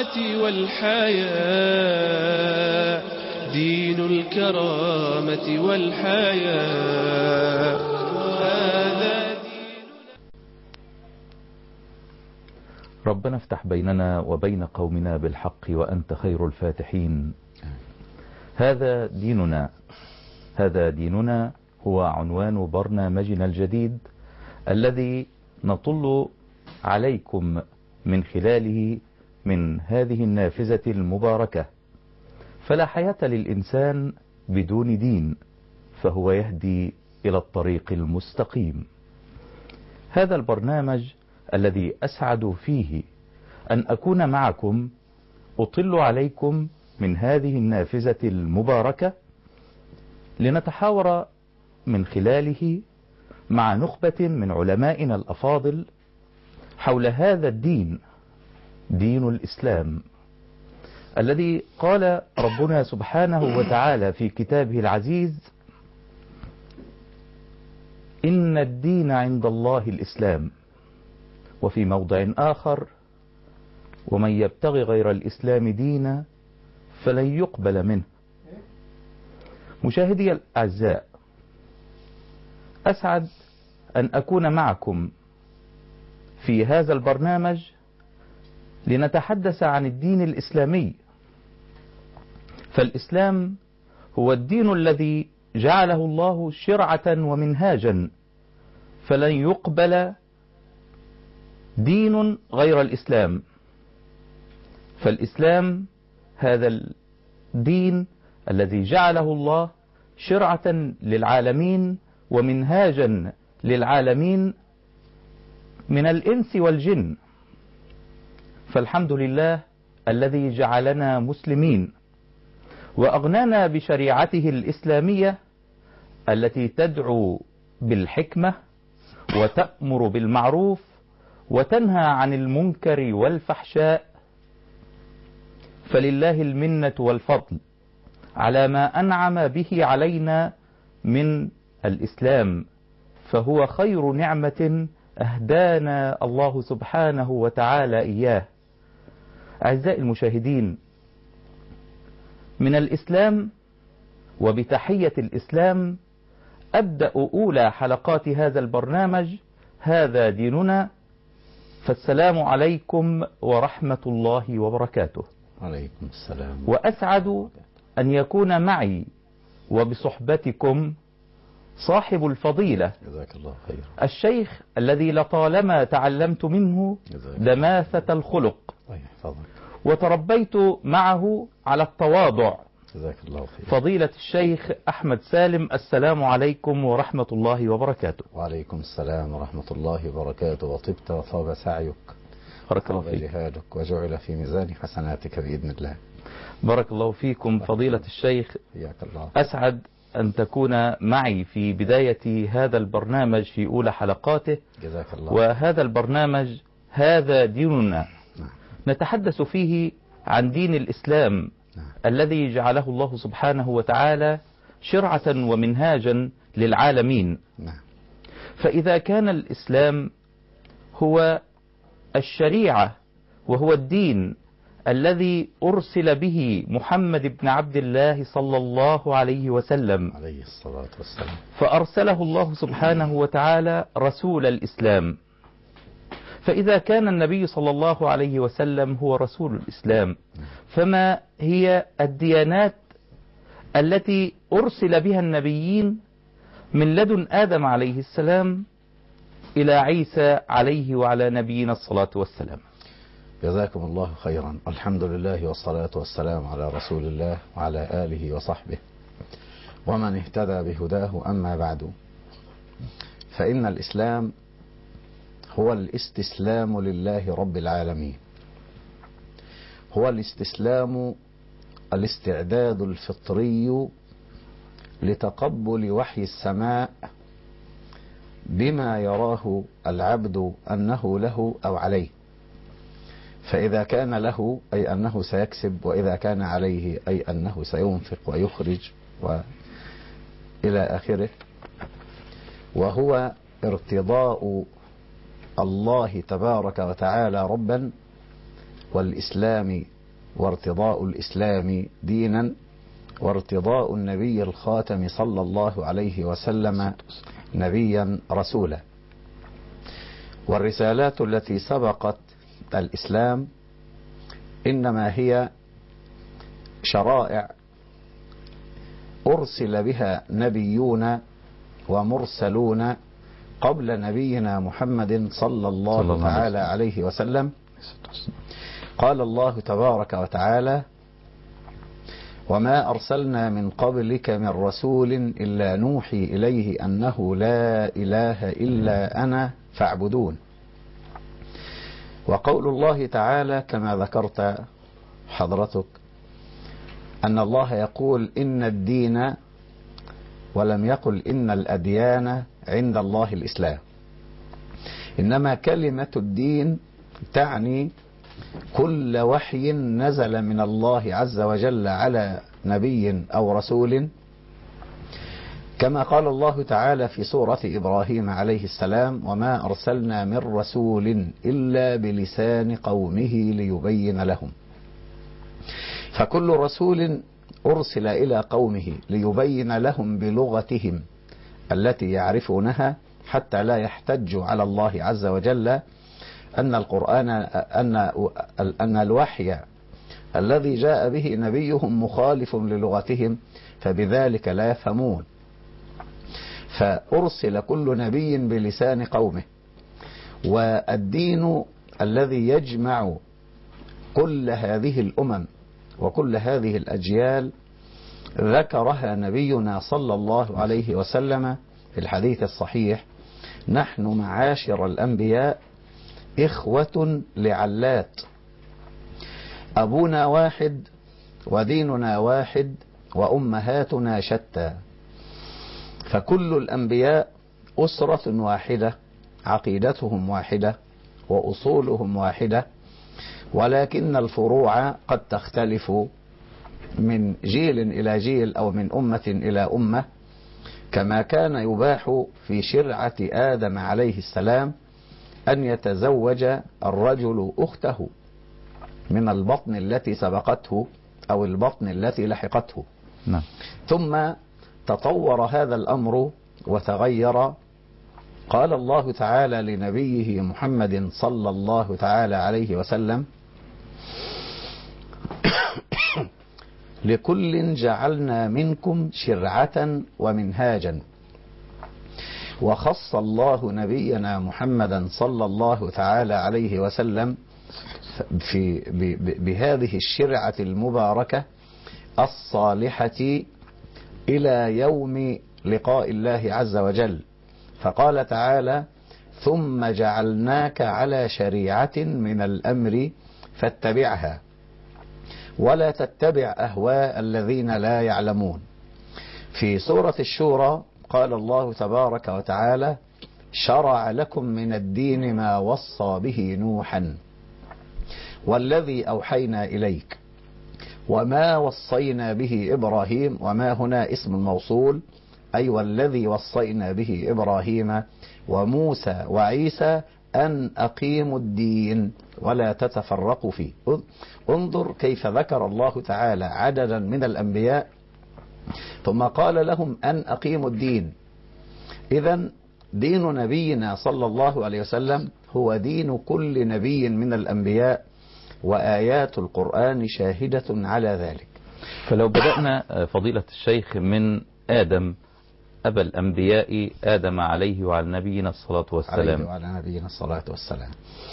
الكرامة والحياة، دين الكرامة والحياة، هذا ربنا افتح بيننا وبين قومنا بالحق وأنت خير الفاتحين. هذا ديننا، هذا ديننا هو عنوان برنامجنا الجديد الذي نطل عليكم من خلاله من هذه النافذة المباركة. فلا حياة للإنسان بدون دين، فهو يهدي إلى الطريق المستقيم. هذا البرنامج الذي أسعد فيه أن أكون معكم أطل عليكم من هذه النافذة المباركة لنتحاور من خلاله مع نخبة من علمائنا الأفاضل حول هذا الدين، دين الإسلام، الذي قال ربنا سبحانه وتعالى في كتابه العزيز: إن الدين عند الله الإسلام. وفي موضع آخر: ومن يبتغي غير الإسلام دينا فلن يقبل منه. مشاهدي الأعزاء، أسعد أن أكون معكم في هذا البرنامج لنتحدث عن الدين الإسلامي. فالإسلام هو الدين الذي جعله الله شرعة ومنهاجا، فلن يقبل دين غير الإسلام. فالإسلام هذا الدين الذي جعله الله شرعة للعالمين ومنهاجا للعالمين من الإنس والجن. فالحمد لله الذي جعلنا مسلمين وأغنانا بشريعته الإسلامية التي تدعو بالحكمة وتأمر بالمعروف وتنهى عن المنكر والفحشاء. فلله المنة والفضل على ما أنعم به علينا من الإسلام، فهو خير نعمة أهدانا الله سبحانه وتعالى إياه. أعزائي المشاهدين، من الإسلام وبتحية الإسلام أبدأ أولى حلقات هذا البرنامج، هذا ديننا. فالسلام عليكم ورحمة الله وبركاته. عليكم السلام. وأسعد أن يكون معي وبصحبتكم صاحب الفضيلة جزاك الله خير، الشيخ الذي لطالما تعلمت منه دماثة الخلق وتربيت معه على التواضع. جزاك الله خير. فضيلة الشيخ أحمد سالم، السلام عليكم ورحمة الله وبركاته. وعليكم السلام ورحمة الله وبركاته. وطبت وطاب سعيك، بارك الله فيك، جهادك وجعل في ميزان حسناتك بإذن الله. بارك الله فيكم فضيلة الشيخ. حياك الله. أسعد أن تكون معي في بداية هذا البرنامج في أولى حلقاته. جزاك الله. وهذا البرنامج هذا ديننا، نتحدث فيه عن دين الإسلام الذي جعله الله سبحانه وتعالى شرعة ومنهاجا للعالمين. فإذا كان الإسلام هو الشريعة وهو الدين الذي أرسل به محمد بن عبد الله صلى الله عليه وسلم عليه الصلاة والسلام، فأرسله الله سبحانه وتعالى رسول الإسلام. فإذا كان النبي صلى الله عليه وسلم هو رسول الإسلام، فما هي الديانات التي أرسل بها النبيين من لدن آدم عليه السلام إلى عيسى عليه وعلى نبينا الصلاة والسلام؟ جزاكم الله خيرا. الحمد لله والصلاة والسلام على رسول الله وعلى آله وصحبه ومن اهتدى بهداه. أما بعد، فإن الإسلام هو الاستسلام لله رب العالمين، هو الاستسلام، الاستعداد الفطري لتقبل وحي السماء بما يراه العبد أنه له أو عليه. فإذا كان له أي أنه سيكسب، وإذا كان عليه أي أنه سينفق ويخرج وإلى آخره. وهو ارتضاء الله تبارك وتعالى ربا، والإسلام وارتضاء الإسلام دينا وارتضاء النبي الخاتم صلى الله عليه وسلم نبيا رسولا. والرسالات التي سبقت الإسلام إنما هي شرائع أرسل بها نبيون ومرسلون قبل نبينا محمد صلى الله تعالى عليه وسلم. قال الله تبارك وتعالى: وما أرسلنا من قبلك من رسول إلا نوحي إليه أنه لا إله إلا أنا فاعبدون. وقول الله تعالى كما ذكرت حضرتك أن الله يقول إن الدين، ولم يقل إن الأديان عند الله الإسلام، إنما كلمة الدين تعني كل وحي نزل من الله عز وجل على نبي أو رسول، كما قال الله تعالى في سورة إبراهيم عليه السلام: وما أرسلنا من رسول إلا بلسان قومه ليبين لهم. فكل رسول أرسل إلى قومه ليبين لهم بلغتهم التي يعرفونها حتى لا يحتجوا على الله عز وجل أن القرآن أن الوحي الذي جاء به نبيهم مخالف للغتهم، فبذلك لا يفهمون. فأرسل كل نبي بلسان قومه. والدين الذي يجمع كل هذه الأمم وكل هذه الأجيال ذكرها نبينا صلى الله عليه وسلم في الحديث الصحيح: نحن معاشر الأنبياء إخوة لعلات، أبونا واحد وديننا واحد وأمهاتنا شتى. فكل الأنبياء أسرة واحدة، عقيدتهم واحدة وأصولهم واحدة، ولكن الفروع قد تختلف من جيل إلى جيل أو من أمة إلى أمة. كما كان يباح في شرعة آدم عليه السلام أن يتزوج الرجل أخته من البطن التي سبقته أو البطن التي لحقته. نعم. ثم تطور هذا الأمر وتغير. قال الله تعالى لنبيه محمد صلى الله تعالى عليه وسلم: لكل جعلنا منكم شرعة ومنهاجا. وخص الله نبينا محمدا صلى الله تعالى عليه وسلم بهذه الشرعة المباركة الصالحة إلى يوم لقاء الله عز وجل. فقال تعالى: ثم جعلناك على شريعة من الأمر فاتبعها ولا تتبع أهواء الذين لا يعلمون. في سورة الشورى قال الله تبارك وتعالى: شرع لكم من الدين ما وصى به نوحا والذي أوحينا إليك وما وصينا به إبراهيم. وما هنا اسم الموصول، أي والذي وصينا به إبراهيم وموسى وعيسى أن أقيموا الدين ولا تتفرقوا فيه. انظر كيف ذكر الله تعالى عددا من الأنبياء ثم قال لهم أن أقيموا الدين. إذن دين نبينا صلى الله عليه وسلم هو دين كل نبي من الأنبياء، وآيات القرآن شاهدة على ذلك. فلو بدأنا فضيلة الشيخ من آدم أبا الأنبياء، آدم عليه وعلى نبينا الصلاة والسلام. عليه وعلى نبينا الصلاة والسلام.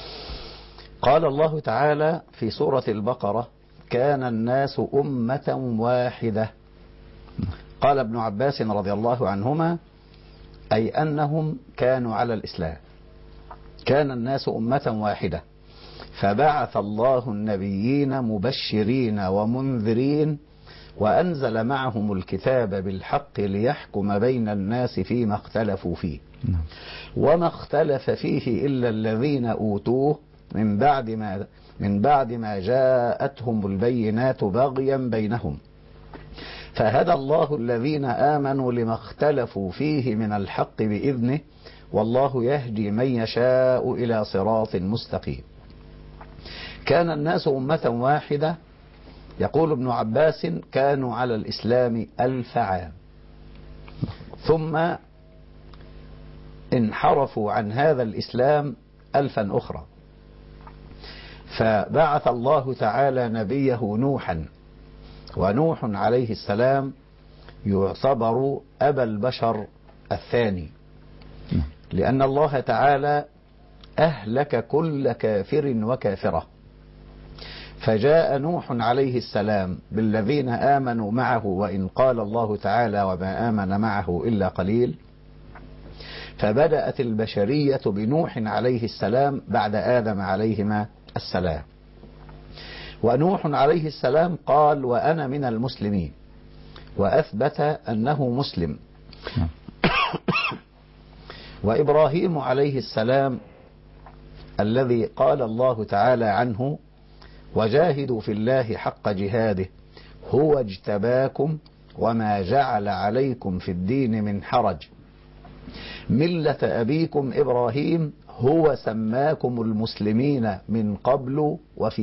قال الله تعالى في سورة البقرة: كان الناس أمة واحدة. قال ابن عباس رضي الله عنهما: أي أنهم كانوا على الإسلام. كان الناس أمة واحدة، فبعث الله النبيين مبشرين ومنذرين وأنزل معهم الكتاب بالحق ليحكم بين الناس فيما اختلفوا فيه، وما اختلف فيه إلا الذين أوتوه من بعد ما جاءتهم البينات بغيا بينهم، فهدى الله الذين آمنوا لما اختلفوا فيه من الحق بإذنه، والله يهدي من يشاء إلى صراط مستقيم. كان الناس أمة واحدة يقول ابن عباس كانوا على الإسلام 1000 عام، ثم انحرفوا عن هذا الإسلام 1000 أخرى، فبعث الله تعالى نبيه نوحا، ونوح عليه السلام يعتبر أبا البشر الثاني، لأن الله تعالى أهلك كل كافر وكافرة، فجاء نوح عليه السلام بالذين آمنوا معه، وإن قال الله تعالى وما آمن معه إلا قليل، فبدأت البشرية بنوح عليه السلام بعد آدم عليهما السلام. ونوح عليه السلام قال وأنا من المسلمين، وأثبت أنه مسلم. وإبراهيم عليه السلام الذي قال الله تعالى عنه وجاهدوا في الله حق جهاده هو اجتباكم وما جعل عليكم في الدين من حرج ملة أبيكم إبراهيم هو سماكم المسلمين من قبل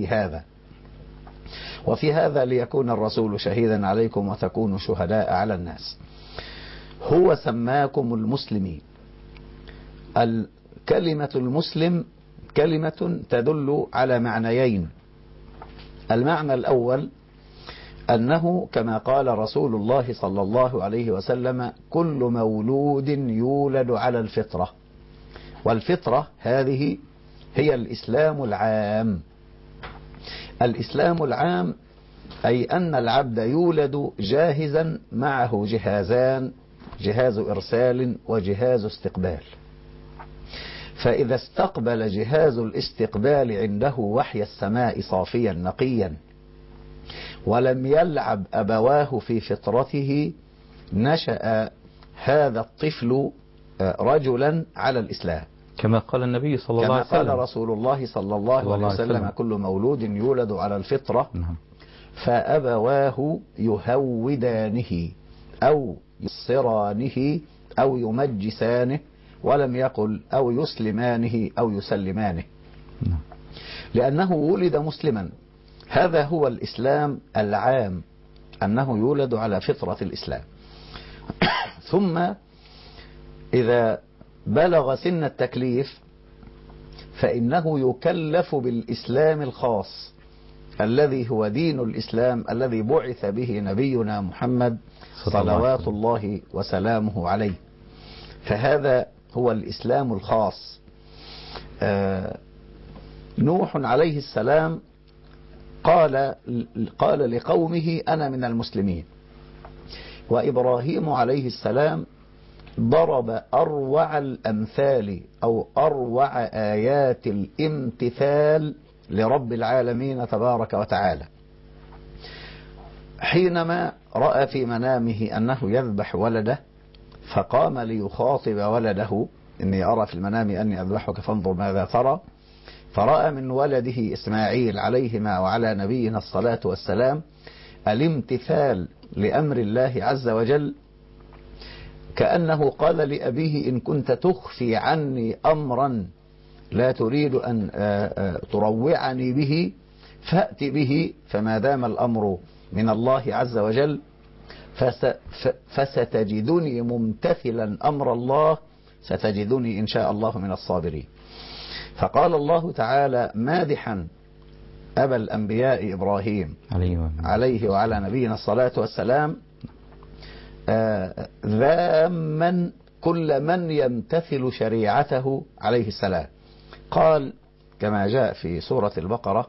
وفي هذا ليكون الرسول شهيدا عليكم وتكونوا شهداء على الناس. هو سماكم المسلمين. كلمة المسلم كلمة تدل على معنيين. المعنى الأول أنه كما قال رسول الله صلى الله عليه وسلم كل مولود يولد على الفطرة، والفطرة هذه هي الإسلام العام. الإسلام العام أي أن العبد يولد جاهزا معه جهازان، جهاز إرسال وجهاز استقبال، فإذا استقبل جهاز الاستقبال عنده وحي السماء صافيا نقيا ولم يلعب أبواه في فطرته نشأ هذا الطفل رجلا على الإسلام، كما قال النبي صلى الله عليه وسلم، كما قال رسول الله صلى الله عليه وسلم كل مولود يولد على الفطرة فأبواه يهودانه أو يصرانه أو يمجسانه، ولم يقل أو يسلمانه أو يسلمانه، لأنه ولد مسلما. هذا هو الإسلام العام، أنه يولد على فطرة الإسلام. ثم إذا بلغ سن التكليف فإنه يكلف بالإسلام الخاص الذي هو دين الإسلام الذي بعث به نبينا محمد صلوات الله وسلامه عليه، فهذا هو الإسلام الخاص. نوح عليه السلام قال لقومه أنا من المسلمين، وإبراهيم عليه السلام ضرب أروع الأمثال أو أروع آيات الامتثال لرب العالمين تبارك وتعالى، حينما رأى في منامه أنه يذبح ولده فقام ليخاطب ولده إني أرى في المنام أني أذبحك فانظر ماذا ترى، فرأى من ولده إسماعيل عليهما وعلى نبينا الصلاة والسلام الامتثال لأمر الله عز وجل، كأنه قال لأبيه إن كنت تخفي عني أمرا لا تريد أن تروعني به فأت به، فما دام الأمر من الله عز وجل فستجدني ممتثلا أمر الله، ستجدني إن شاء الله من الصابرين. فقال الله تعالى مادحا أبا الأنبياء إبراهيم عليه وعلى نبينا الصلاة والسلام ذاما كل من يمتثل شريعته عليه السلام، قال كما جاء في سورة البقرة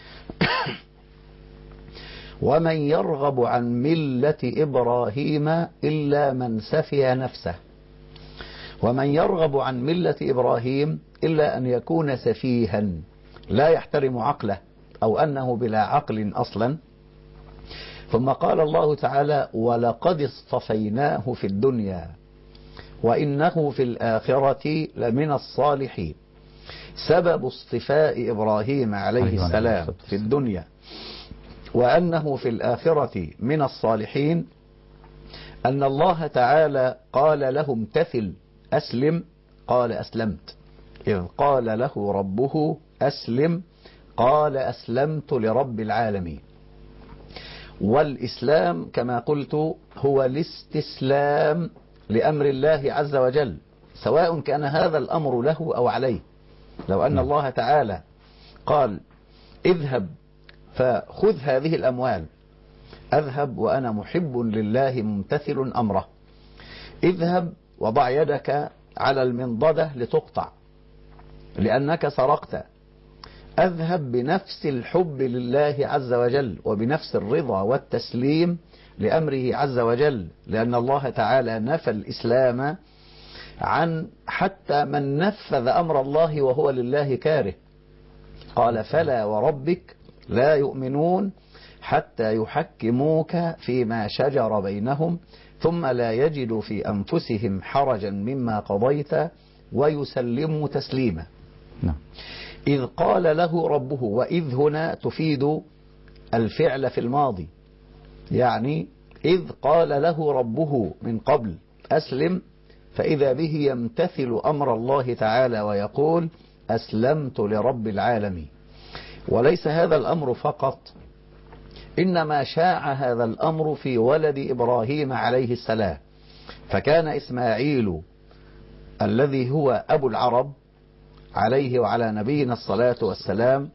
ومن يرغب عن ملة إبراهيم إلا من سفه نفسه. ومن يرغب عن ملة إبراهيم إلا أن يكون سفيها لا يحترم عقله أو أنه بلا عقل أصلا. ثم قال الله تعالى ولقد اصطفيناه في الدنيا وإنه في الآخرة لمن الصالحين. سبب اصطفاء إبراهيم عليه السلام في الدنيا وأنه في الآخرة من الصالحين أن الله تعالى قال له امتثل أسلم، قال أسلمت. إذ قال له ربه أسلم قال أسلمت لرب العالمين. والإسلام كما قلت هو الاستسلام لأمر الله عز وجل، سواء كان هذا الأمر له أو عليه. لو أن الله تعالى قال اذهب فخذ هذه الأموال، أذهب وأنا محب لله ممتثل أمره. اذهب وضع يدك على المنضدة لتقطع لأنك سرقت، أذهب بنفس الحب لله عز وجل وبنفس الرضا والتسليم لأمره عز وجل، لأن الله تعالى نفى الإسلام عن حتى من نفذ أمر الله وهو لله كاره. قال فلا وربك لا يؤمنون حتى يحكموك فيما شجر بينهم ثم لا يجدوا في أنفسهم حرجا مما قضيت ويسلموا تسليما. إذ قال له ربه، وإذ هنا تفيد الفعل في الماضي، يعني إذ قال له ربه من قبل أسلم، فإذا به يمتثل أمر الله تعالى ويقول أسلمت لرب العالمين. وليس هذا الأمر فقط، إنما شاع هذا الأمر في ولد إبراهيم عليه السلام، فكان إسماعيل الذي هو أبو العرب عليه وعلى نبينا الصلاة والسلام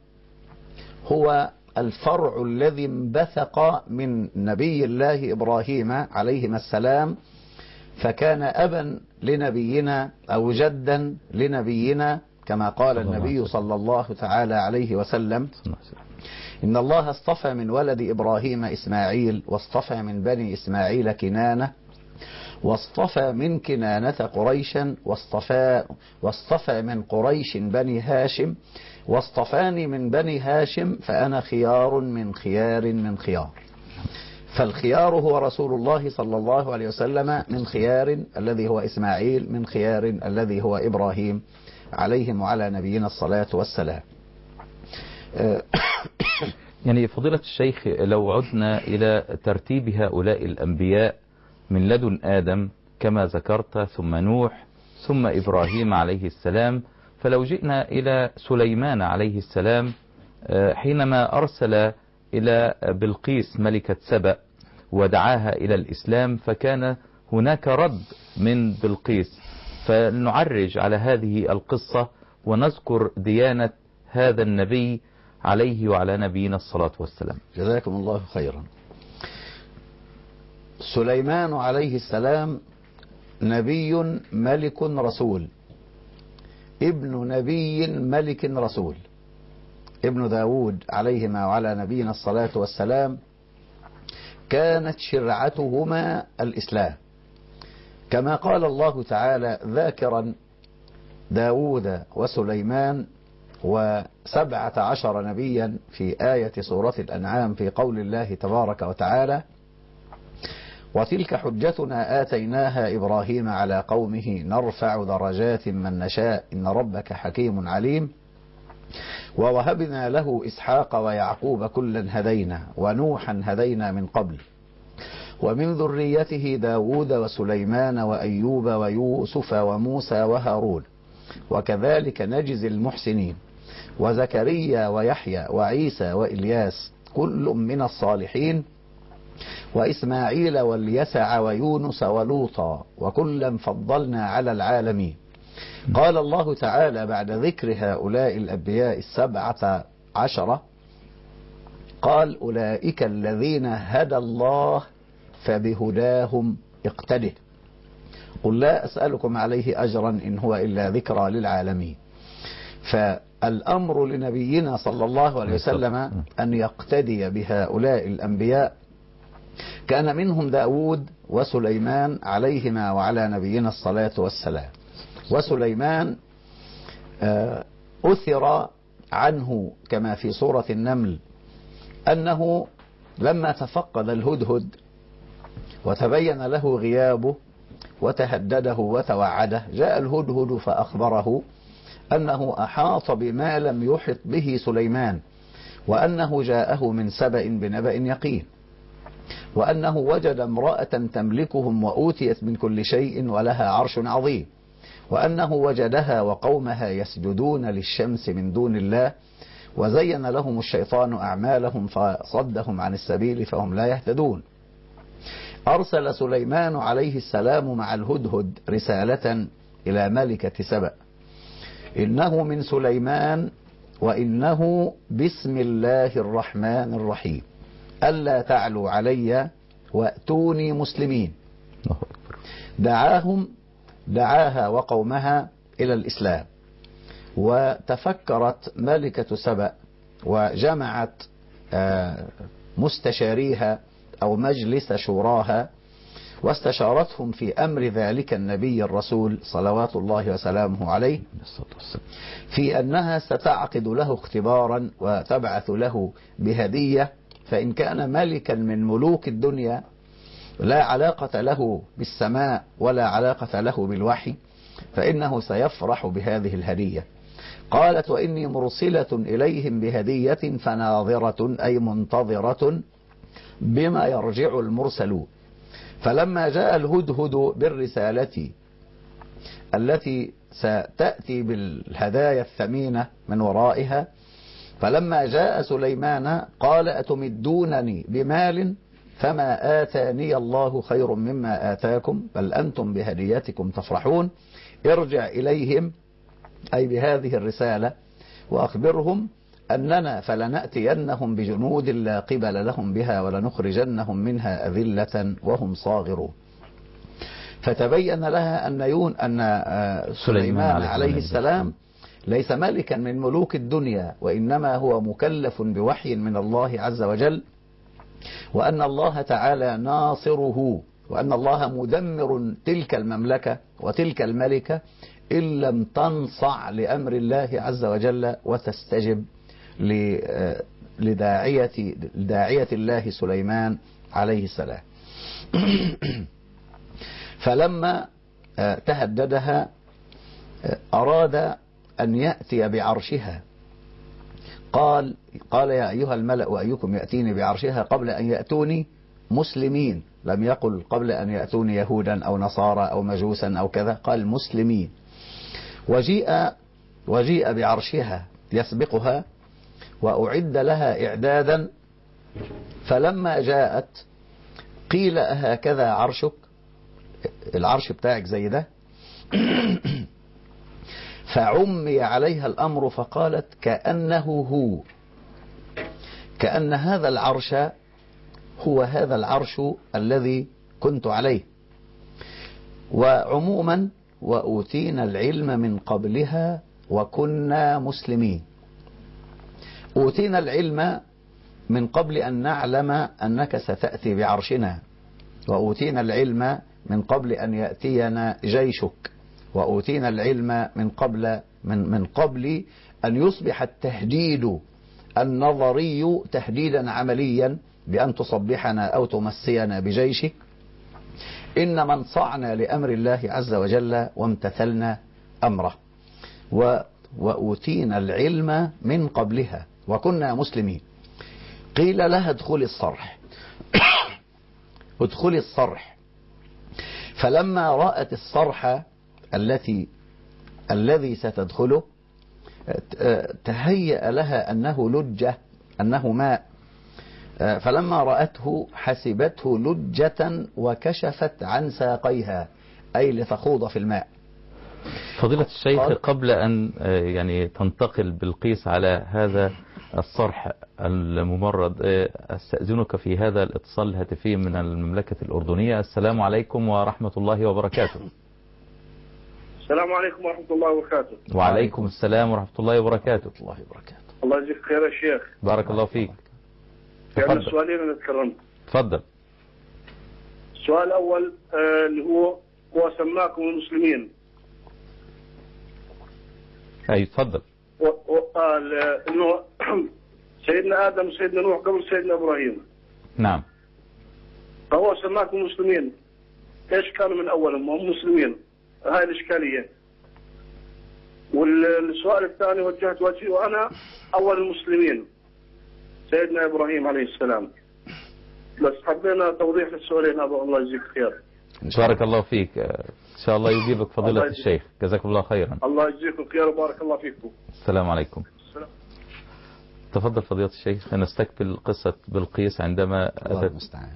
هو الفرع الذي انبثق من نبي الله إبراهيم عليهما السلام، فكان أبا لنبينا أو جدا لنبينا، كما قال النبي صلى الله تعالى عليه وسلم إن الله اصطفى من ولد إبراهيم إسماعيل، واصطفى من بني إسماعيل كنانة، واصطفى من كنانة قريشا، واصطفى من قريش بني هاشم، واصطفاني من بني هاشم فأنا خيار من خيار من خيار. فالخيار هو رسول الله صلى الله عليه وسلم، من خيار الذي هو إسماعيل، من خيار الذي هو إبراهيم عليهم وعلى نبينا الصلاة والسلام. يعني فضيلة الشيخ، لو عدنا إلى ترتيب هؤلاء الأنبياء من لدن آدم كما ذكرت، ثم نوح، ثم إبراهيم عليه السلام، فلو جئنا إلى سليمان عليه السلام حينما أرسل إلى بلقيس ملكة سبأ ودعاها إلى الإسلام، فكان هناك رد من بلقيس، فلنعرج على هذه القصة ونذكر ديانة هذا النبي عليه وعلى نبينا الصلاة والسلام. جزاكم الله خيرا. سليمان عليه السلام نبي ملك رسول، ابن نبي ملك رسول، ابن داود عليهما وعلى نبينا الصلاة والسلام. كانت شرعتهما الإسلام، كما قال الله تعالى ذاكرا داود وسليمان و17 نبيا في آية سورة الأنعام في قول الله تبارك وتعالى وتلك حجتنا آتيناها إبراهيم على قومه نرفع درجات من نشاء إن ربك حكيم عليم ووهبنا له إسحاق ويعقوب كلا هدينا ونوحا هدينا من قبل ومن ذريته داود وسليمان وأيوب ويوسف وموسى وهارون وكذلك نجزي المحسنين وزكريا ويحيى وعيسى وإلياس كل من الصالحين وإسماعيل واليسع ويونس ولوطا وكلا فضلنا على العالمين. قال الله تعالى بعد ذكر هؤلاء الأنبياء 17 قال أولئك الذين هدى الله فبهداهم اقتده قل لا أسألكم عليه أجرا إن هو إلا ذكرى للعالمين. فالأمر لنبينا صلى الله عليه وسلم أن يقتدي بهؤلاء الأنبياء، كان منهم داود وسليمان عليهما وعلى نبينا الصلاة والسلام. وسليمان أثر عنه كما في سورة النمل أنه لما تفقد الهدهد وتبين له غيابه وتهدده وتوعده جاء الهدهد فأخبره أنه أحاط بما لم يحط به سليمان، وأنه جاءه من سبأ بنبأ يقين، وأنه وجد امرأة تملكهم وأوتيت من كل شيء ولها عرش عظيم، وأنه وجدها وقومها يسجدون للشمس من دون الله، وزين لهم الشيطان أعمالهم فصدهم عن السبيل فهم لا يهتدون. أرسل سليمان عليه السلام مع الهدهد رسالة إلى ملكة سبأ: إنه من سليمان وإنه بسم الله الرحمن الرحيم، ألا تعلوا علي وأتوني مسلمين. دعاها وقومها إلى الإسلام. وتفكرت ملكة سبأ وجمعت مستشاريها أو مجلس شوراها، واستشارتهم في أمر ذلك النبي الرسول صلوات الله وسلامه عليه في أنها ستعقد له اختبارا وتبعث له بهدية، فإن كان ملكا من ملوك الدنيا لا علاقة له بالسماء ولا علاقة له بالوحي فإنه سيفرح بهذه الهدية. قالت: وإني مرسلة إليهم بهدية فناظرة أي منتظرة بما يرجع المرسلون. فلما جاء الهدهد بالرسالة التي ستأتي بالهدايا الثمينة من ورائها، فلما جاء سليمان قال: أتمدونني بمال فما آتاني الله خير مما آتاكم بل أنتم بهديتكم تفرحون. ارجع إليهم أي بهذه الرسالة وأخبرهم أننا فلنأتينهم بجنود لا قبل لهم بها ولنخرجنهم منها أذلة وهم صاغرون. فتبين لها أن سليمان عليه السلام ليس ملكا من ملوك الدنيا، وإنما هو مكلف بوحي من الله عز وجل، وأن الله تعالى ناصره، وأن الله مدمر تلك المملكة وتلك الملكة إن لم تنصع لأمر الله عز وجل وتستجب لداعية الله سليمان عليه السلام. فلما تهددها أراد أن يأتي بعرشها. قال: يا أيها الملأ أيكم يأتيني بعرشها قبل أن يأتوني مسلمين. لم يقل قبل أن يأتوني يهودا أو نصارى أو مجوسا أو كذا، قال مسلمين. وجيء بعرشها يسبقها وأعد لها إعدادا. فلما جاءت قيل: أهكذا عرشك؟ العرش بتاعك زي ده؟ فعمي عليها الأمر فقالت: كأنه هو، كأن هذا العرش هو هذا العرش الذي كنت عليه. وعموما وأوتينا العلم من قبلها وكنا مسلمين. أوتينا العلم من قبل أن نعلم أنك ستأتي بعرشنا، وأوتينا العلم من قبل أن يأتينا جيشك، وأوتينا العلم من قبل أن يصبح التهديد النظري تهديدا عمليا بأن تصبحنا أو تمسينا بجيشك، إنما انصعنا لأمر الله عز وجل وامتثلنا أمره. وأوتينا العلم من قبلها وكنا مسلمين. قيل لها: ادخلي الصرح. ادخلي الصرح. فلما رأت الصرح الذي ستدخله تهيأ لها أنه لجة، أنه ماء. فلما رأته حسبته لجة وكشفت عن ساقيها، أي لتخوض في الماء. فضيلة الشيخ، قبل أن يعني تنتقل بلقيس على هذا الصرح الممرض، أستأذنك في هذا الاتصال الهاتفي من المملكة الأردنية. السلام عليكم ورحمة الله وبركاته. السلام عليكم ورحمة الله وبركاته. وعليكم السلام ورحمة الله وبركاته. الله يجزيك خير يا شيخ. بارك الله فيك. يعني السؤالين أنا تكرمت. تفضل. السؤال الأول اللي هو سماكم المسلمين. أي تفضل. وقال إنه سيدنا آدم وسيدنا نوح قبل سيدنا إبراهيم. نعم. فهو سماكم مسلمين، إيش كانوا من أولهم؟ هم مسلمين. هاي الإشكالية. والسؤال الثاني وجهت وجهي وأنا أول المسلمين سيدنا إبراهيم عليه السلام. بس حبينا توضيح للسؤالين هذا. الله يجزيك خير. بارك الله فيك. إن شاء الله يجيبك فضيلة الشيخ. جزاكم الله خيرا. الله يجزيكم خير وبارك الله فيكم. السلام عليكم. تفضل فضيلة الشيخ، نستكمل قصة بلقيس عندما الله أتت. المستعان.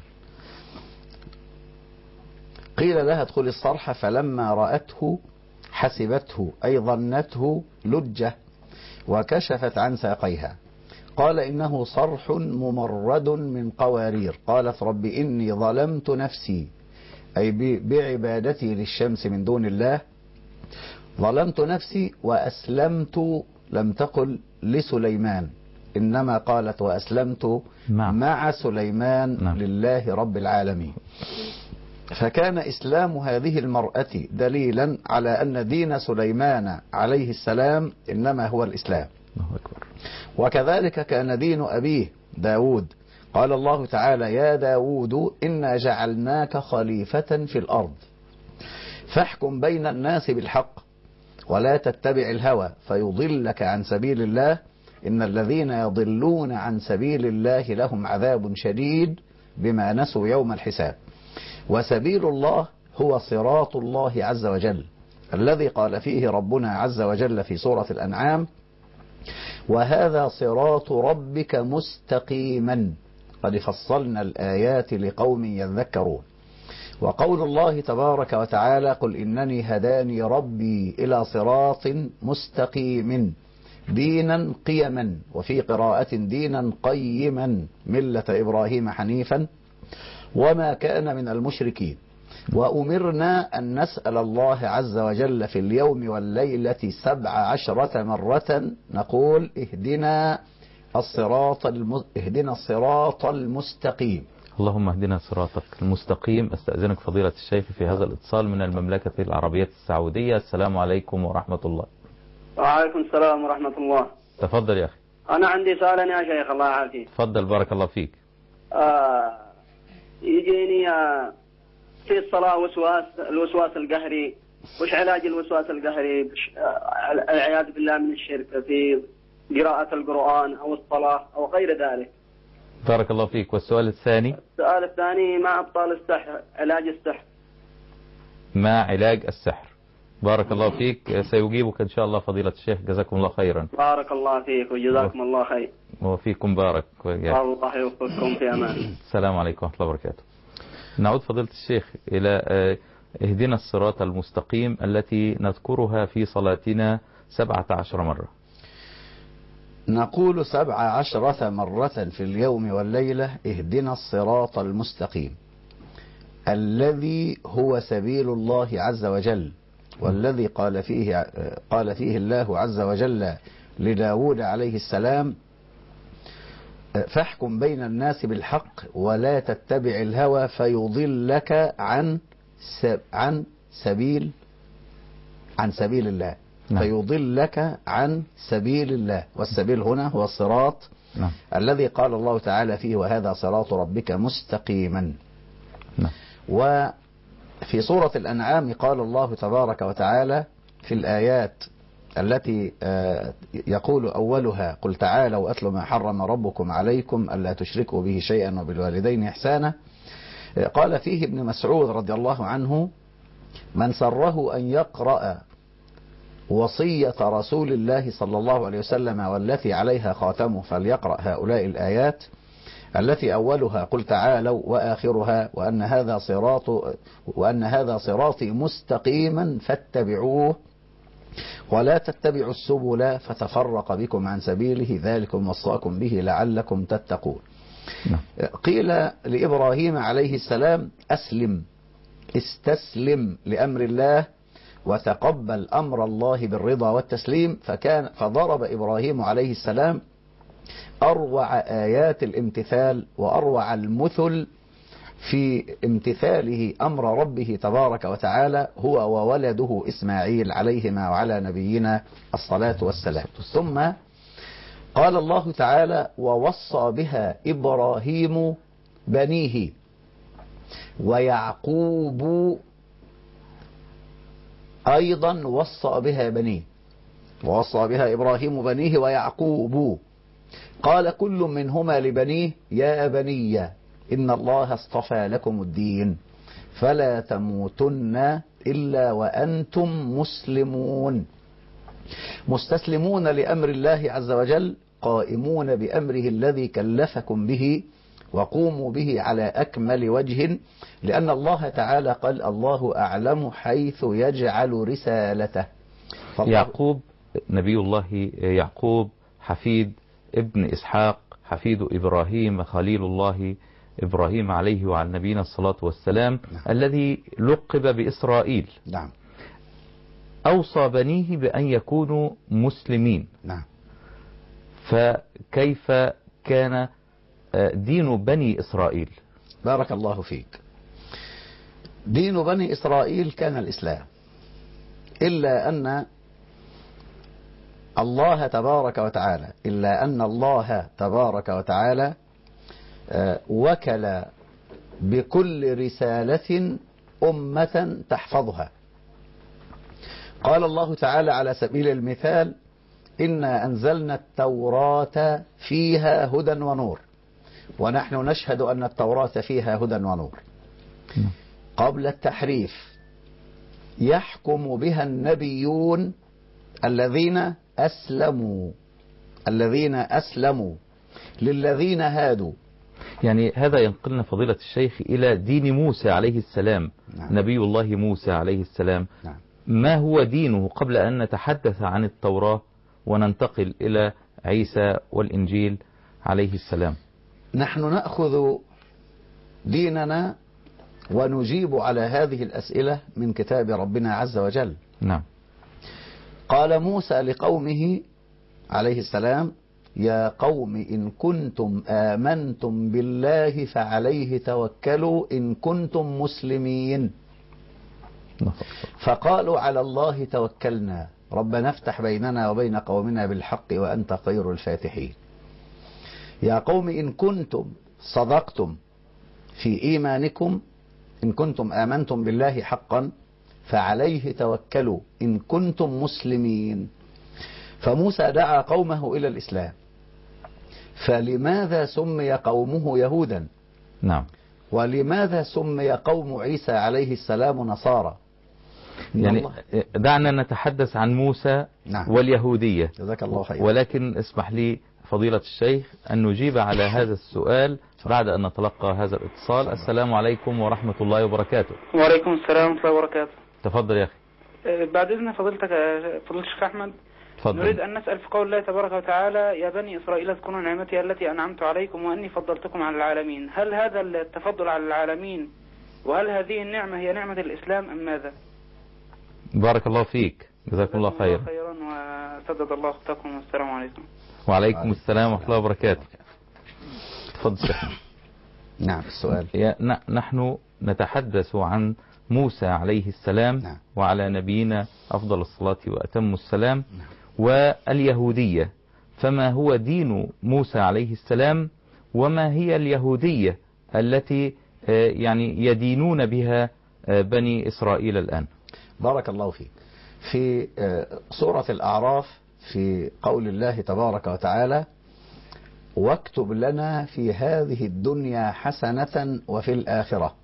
قيل لها ادخلي الصرح فلما رأته حسبته أي ظنته لجة وكشفت عن ساقيها. قال إنه صرح ممرد من قوارير. قالت رب إني ظلمت نفسي أي بعبادتي للشمس من دون الله، ظلمت نفسي وأسلمت، لم تقل لسليمان إنما قالت وأسلمت مع سليمان لله رب العالمين. فكان إسلام هذه المرأة دليلا على أن دين سليمان عليه السلام إنما هو الإسلام. وكذلك كان دين أبيه داود. قال الله تعالى يا داود إنا جعلناك خليفة في الأرض فاحكم بين الناس بالحق ولا تتبع الهوى فيضلك عن سبيل الله إن الذين يضلون عن سبيل الله لهم عذاب شديد بما نسوا يوم الحساب. وسبيل الله هو صراط الله عز وجل الذي قال فيه ربنا عز وجل في سورة الأنعام وهذا صراط ربك مستقيما قد فصلنا الآيات لقوم يذكرون. وقول الله تبارك وتعالى قل إنني هداني ربي إلى صراط مستقيم دينا قيما، وفي قراءة دينا قيما ملة إبراهيم حنيفا وما كان من المشركين. وأمرنا أن نسأل الله عز وجل في اليوم والليلة 17 مرة نقول اهدنا الصراط المستقيم. اللهم اهدنا صراطك المستقيم. استأذنك فضيلة الشيخ في هذا الاتصال من المملكة العربية السعودية. السلام عليكم ورحمة الله. وعليكم السلام ورحمة الله. تفضل يا أخي. أنا عندي سؤال يا شيخ الله يعافيك. تفضل بارك الله فيك. يجيني في الصلاة الوسواس القهري، وش علاج الوسواس القهري؟ العياذ بالله من الشرك في قراءة القرآن أو الصلاة أو غير ذلك. بارك الله فيك. والسؤال الثاني؟ السؤال الثاني ما أبطال السحر، علاج السحر. ما علاج السحر؟ بارك الله فيك. سيجيبك إن شاء الله فضيلة الشيخ. جزاكم الله خيرا. بارك الله فيك وجزاكم الله خير. وفيكم بارك. الله يوفقكم في أمان. السلام عليكم ورحمة الله وبركاته. نعود فضيلة الشيخ إلى اهدنا الصراط المستقيم التي نذكرها في صلاتنا 17 مرة. نقول 17 مرة في اليوم والليلة اهدنا الصراط المستقيم الذي هو سبيل الله عز وجل، والذي قال فيه الله عز وجل لداود عليه السلام فاحكم بين الناس بالحق ولا تتبع الهوى فيضلك عن سبيل الله. نعم. فيضلك عن سبيل الله، والسبيل هنا هو الصراط. نعم. الذي قال الله تعالى فيه وهذا صراط ربك مستقيما. نعم. وفي سورة الأنعام قال الله تبارك وتعالى في الآيات التي يقول أولها قل تعالوا أتل ما حرم ربكم عليكم ألا تشركوا به شيئا وبالوالدين إحسانا. قال فيه ابن مسعود رضي الله عنه من سره أن يقرأ وصية رسول الله صلى الله عليه وسلم والتي عليها خاتمه فليقرأ هؤلاء الآيات التي أولها قل تعالوا وآخرها وأن هذا صراطي مستقيما فاتبعوه ولا تتبعوا السبل فتفرق بكم عن سبيله ذلكم وصاكم به لعلكم تتقون. قيل لإبراهيم عليه السلام أسلم، استسلم لأمر الله وتقبل أمر الله بالرضا والتسليم. فضرب إبراهيم عليه السلام أروع آيات الامتثال وأروع المثل في امتثاله أمر ربه تبارك وتعالى هو وولده إسماعيل عليهما وعلى نبينا الصلاة والسلام. ثم قال الله تعالى ووصى بها إبراهيم بنيه ويعقوب أيضا وصى بها بنيه، ووصى بها إبراهيم بنيه ويعقوب. قال كل منهما لبنيه يا بني إن الله اصطفى لكم الدين فلا تموتن إلا وأنتم مسلمون، مستسلمون لأمر الله عز وجل قائمون بأمره الذي كلفكم به، وقوموا به على أكمل وجه، لأن الله تعالى قال الله أعلم حيث يجعل رسالته. يعقوب نبي الله يعقوب حفيد ابن إسحاق حفيد إبراهيم خليل الله إبراهيم عليه وعلى نبينا الصلاة والسلام، الذي لقب بإسرائيل، نعم، أوصى بنيه بأن يكونوا مسلمين. نعم. فكيف كان دين بني إسرائيل؟ بارك الله فيك. دين بني إسرائيل كان الإسلام، إلا أن الله تبارك وتعالى وكل بكل رسالة أمة تحفظها. قال الله تعالى على سبيل المثال: إنا أنزلنا التوراة فيها هدى ونور، ونحن نشهد أن التوراة فيها هدى ونور. قبل التحريف يحكم بها النبيون الذين أسلموا للذين هادوا. يعني هذا ينقلنا فضيلة الشيخ إلى دين موسى عليه السلام. نعم. نبي الله موسى عليه السلام، نعم. ما هو دينه قبل أن نتحدث عن التوراة وننتقل إلى عيسى والإنجيل عليه السلام؟ نحن نأخذ ديننا ونجيب على هذه الأسئلة من كتاب ربنا عز وجل. نعم. قال موسى لقومه عليه السلام: يا قوم إن كنتم آمنتم بالله فعليه توكلوا إن كنتم مسلمين. فقالوا على الله توكلنا ربنا افتح بيننا وبين قومنا بالحق وأنت خير الفاتحين. يا قوم إن كنتم صدقتم في إيمانكم، إن كنتم آمنتم بالله حقا فعليه توكلوا إن كنتم مسلمين. فموسى دعا قومه إلى الإسلام، فلماذا سمي قومه يهودا؟ نعم. ولماذا سمي قوم عيسى عليه السلام نصارى؟ يعني دعنا نتحدث عن موسى. نعم. واليهودية. جزاك الله خير. ولكن اسمح لي فضيلة الشيخ أن نجيب على هذا السؤال بعد أن نتلقى هذا الاتصال. السلام عليكم ورحمة الله وبركاته. وعليكم السلام ورحمة الله وبركاته. تفضل يا أخي. بعد إذن فضيلتك فضيلة الشيخ أحمد، تفضل. نريد أن نسأل في قول الله تبارك وتعالى: يا بني إسرائيل اذكروا نعمتي التي أنعمت عليكم وأني فضلتكم على العالمين. هل هذا التفضل على العالمين وهل هذه النعمة هي نعمة الإسلام أم ماذا؟ بارك الله فيك، جزاكم الله خيرا. وسدد الله خطاكم، والسلام عليكم. وعليكم السلام ورحمة الله وبركاته. تفضل شيخ. نعم. السؤال. نحن نتحدث عن موسى عليه السلام. نعم. وعلى نبينا أفضل الصلاة وأتم السلام. نعم. واليهودية، فما هو دين موسى عليه السلام وما هي اليهودية التي يعني يدينون بها بني إسرائيل الآن؟ بارك الله فيك. في سورة الأعراف في قول الله تبارك وتعالى: واكتب لنا في هذه الدنيا حسنة وفي الآخرة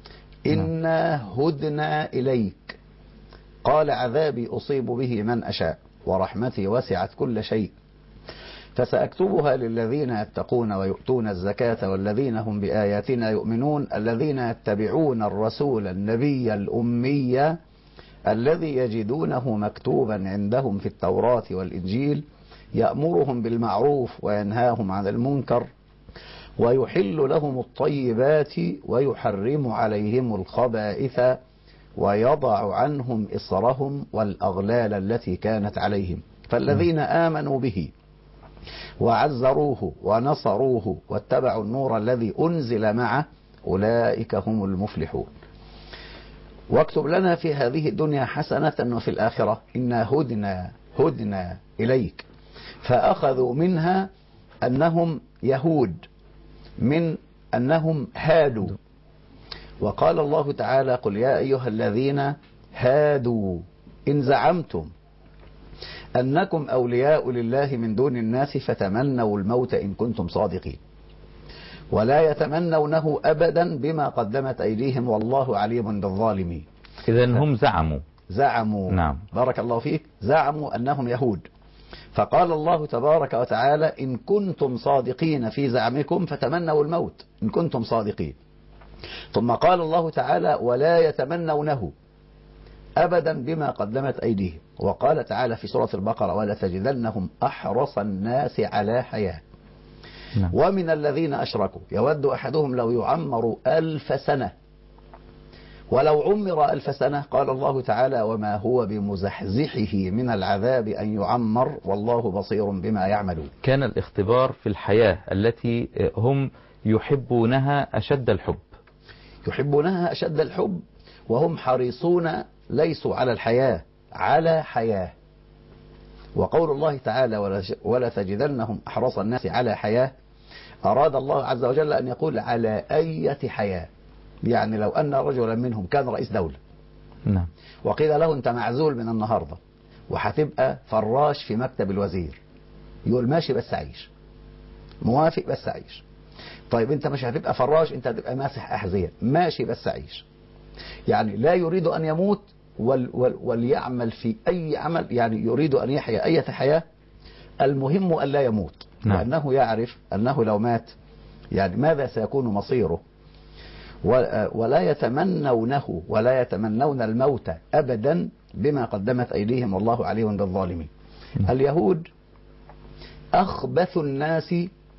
إنا هدنا إليك قال عذابي أصيب به من أشاء ورحمتي وسعت كل شيء فسأكتبها للذين يتقون ويؤتون الزكاة والذين هم بآياتنا يؤمنون الذين يتبعون الرسول النبي الأمي الذي يجدونه مكتوبا عندهم في التوراة والإنجيل يأمرهم بالمعروف وينهاهم عن المنكر ويحل لهم الطيبات ويحرم عليهم الخبائث ويضع عنهم إصرهم والأغلال التي كانت عليهم فالذين آمنوا به وعزروه ونصروه واتبعوا النور الذي أنزل معه أولئك هم المفلحون. واكتب لنا في هذه الدنيا حسنة وفي الآخرة إنا هدنا إليك. فأخذوا منها أنهم يهود من أنهم هادوا. وقال الله تعالى: قل يا أيها الذين هادوا إن زعمتم أنكم أولياء لله من دون الناس فتمنوا الموت إن كنتم صادقين ولا يتمنونه أبدا بما قدمت أيديهم والله عليم بالظالمين. إذن هم زعموا. نعم. بارك الله فيك. زعموا أنهم يهود فقال الله تبارك وتعالى إن كنتم صادقين في زعمكم فتمنوا الموت إن كنتم صادقين. ثم قال الله تعالى ولا يتمنونه أبدا بما قدمت أيديهم. وقال تعالى في سورة البقرة ولتجدنهم أحرص الناس على حياة ومن الذين أشركوا يود أحدهم لو يعمر 1000 سنة ولو عمر 1000 سنة قال الله تعالى وما هو بمزحزحه من العذاب أن يعمر والله بصير بما يعملون. كان الاختبار في الحياة التي هم يحبونها أشد الحب، يحبونها أشد الحب وهم حريصون ليسوا على الحياة على حياة. وقول الله تعالى ولا تجدنهم أحرص الناس على حياة أراد الله عز وجل أن يقول على أية حياة. يعني لو أن رجلا منهم كان رئيس دولة نعم. وقيل له أنت معزول من النهاردة وهتبقى فراش في مكتب الوزير، يقول ماشي بس عيش، موافق بس عيش. طيب أنت مش هتبقى فراش، أنت هتبقى ماسح أحذية، ماشي بس عيش. يعني لا يريد أن يموت وليعمل في أي عمل، يعني يريد أن يحيا أي حياة، المهم أن لا يموت. نعم. لأنه يعرف أنه لو مات يعني ماذا سيكون مصيره. ولا يتمنونه ولا يتمنون الموت أبدا بما قدمت أيديهم والله عليم بالظالمين. اليهود أخبث الناس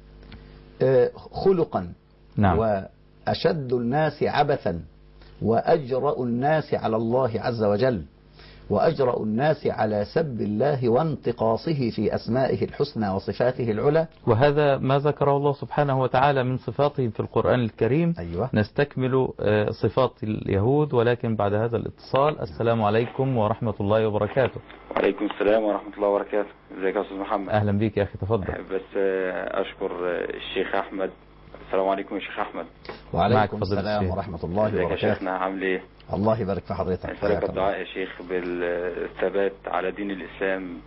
خلقا نعم. وأشد الناس عبثا وأجرأ الناس على الله عز وجل وأجرأ الناس على سب الله وانتقاصه في أسمائه الحسنى وصفاته العلى. وهذا ما ذكره الله سبحانه وتعالى من صفاتهم في القرآن الكريم. أيوة. نستكمل صفات اليهود ولكن بعد هذا الاتصال. السلام عليكم ورحمة الله وبركاته. وعليكم السلام ورحمة الله وبركاته. ازيك يا أستاذ محمد؟ أهلا بك يا أخي، تفضل. بس أشكر الشيخ أحمد. السلام عليكم يا شيخ أحمد. وعليكم السلام ورحمة الله وبركاته. ازيك يا شيخنا، عامل ايه؟ الله يبارك في حضرتك. نسألك الدعاء يا شيخ بالثبات على دين الإسلام،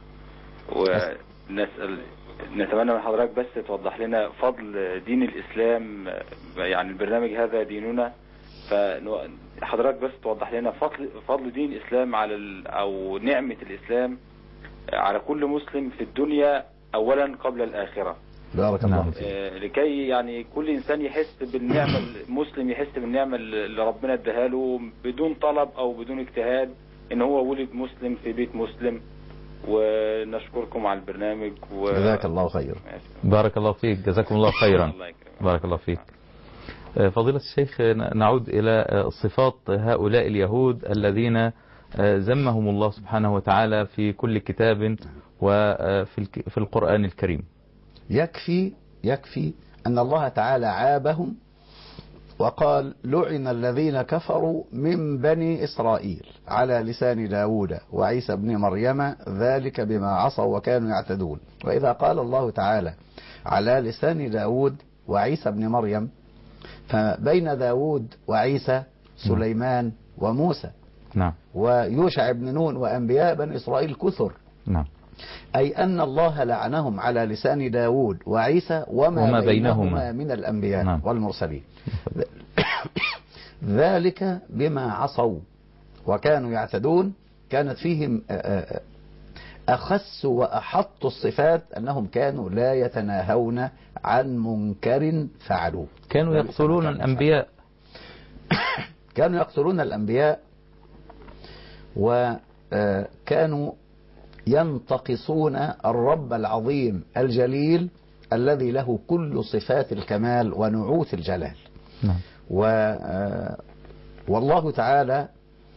نتمنى من حضرتك بس توضح لنا فضل دين الإسلام. يعني البرنامج هذا ديننا، فحضرتك بس توضح لنا فضل دين الإسلام أو نعمة الإسلام على كل مسلم في الدنيا أولا قبل الآخرة. بارك الله فيك. لكي يعني كل إنسان يحس بالنعمة، المسلم يحس بالنعمة اللي ربنا اداها له بدون طلب أو بدون اجتهاد، إن هو ولد مسلم في بيت مسلم. ونشكركم على البرنامج جزاك الله خير. بارك الله فيك، جزاكم الله خيرا. بارك الله فيك. فضيلة الشيخ، نعود إلى صفات هؤلاء اليهود الذين ذمهم الله سبحانه وتعالى في كل كتاب وفي القرآن الكريم. يكفي أن الله تعالى عابهم وقال لعن الذين كفروا من بني إسرائيل على لسان داود وعيسى بن مريم ذلك بما عصوا وكانوا يعتدون. وإذا قال الله تعالى على لسان داود وعيسى بن مريم، فبين داود وعيسى سليمان وموسى نعم. ويوشع بن نون وأنبياء بني إسرائيل كثر. نعم. أي أن الله لعنهم على لسان داود وعيسى وما بينهما من الأنبياء نعم. والمرسلين. ذلك بما عصوا وكانوا يعتدون. كانت فيهم أخس وأحط الصفات أنهم كانوا لا يتناهون عن منكر فعلوه. كانوا يقتلون الأنبياء. كانوا يقتلون الأنبياء وكانوا ينتقصون الرب العظيم الجليل الذي له كل صفات الكمال ونعوت الجلال. نعم. والله تعالى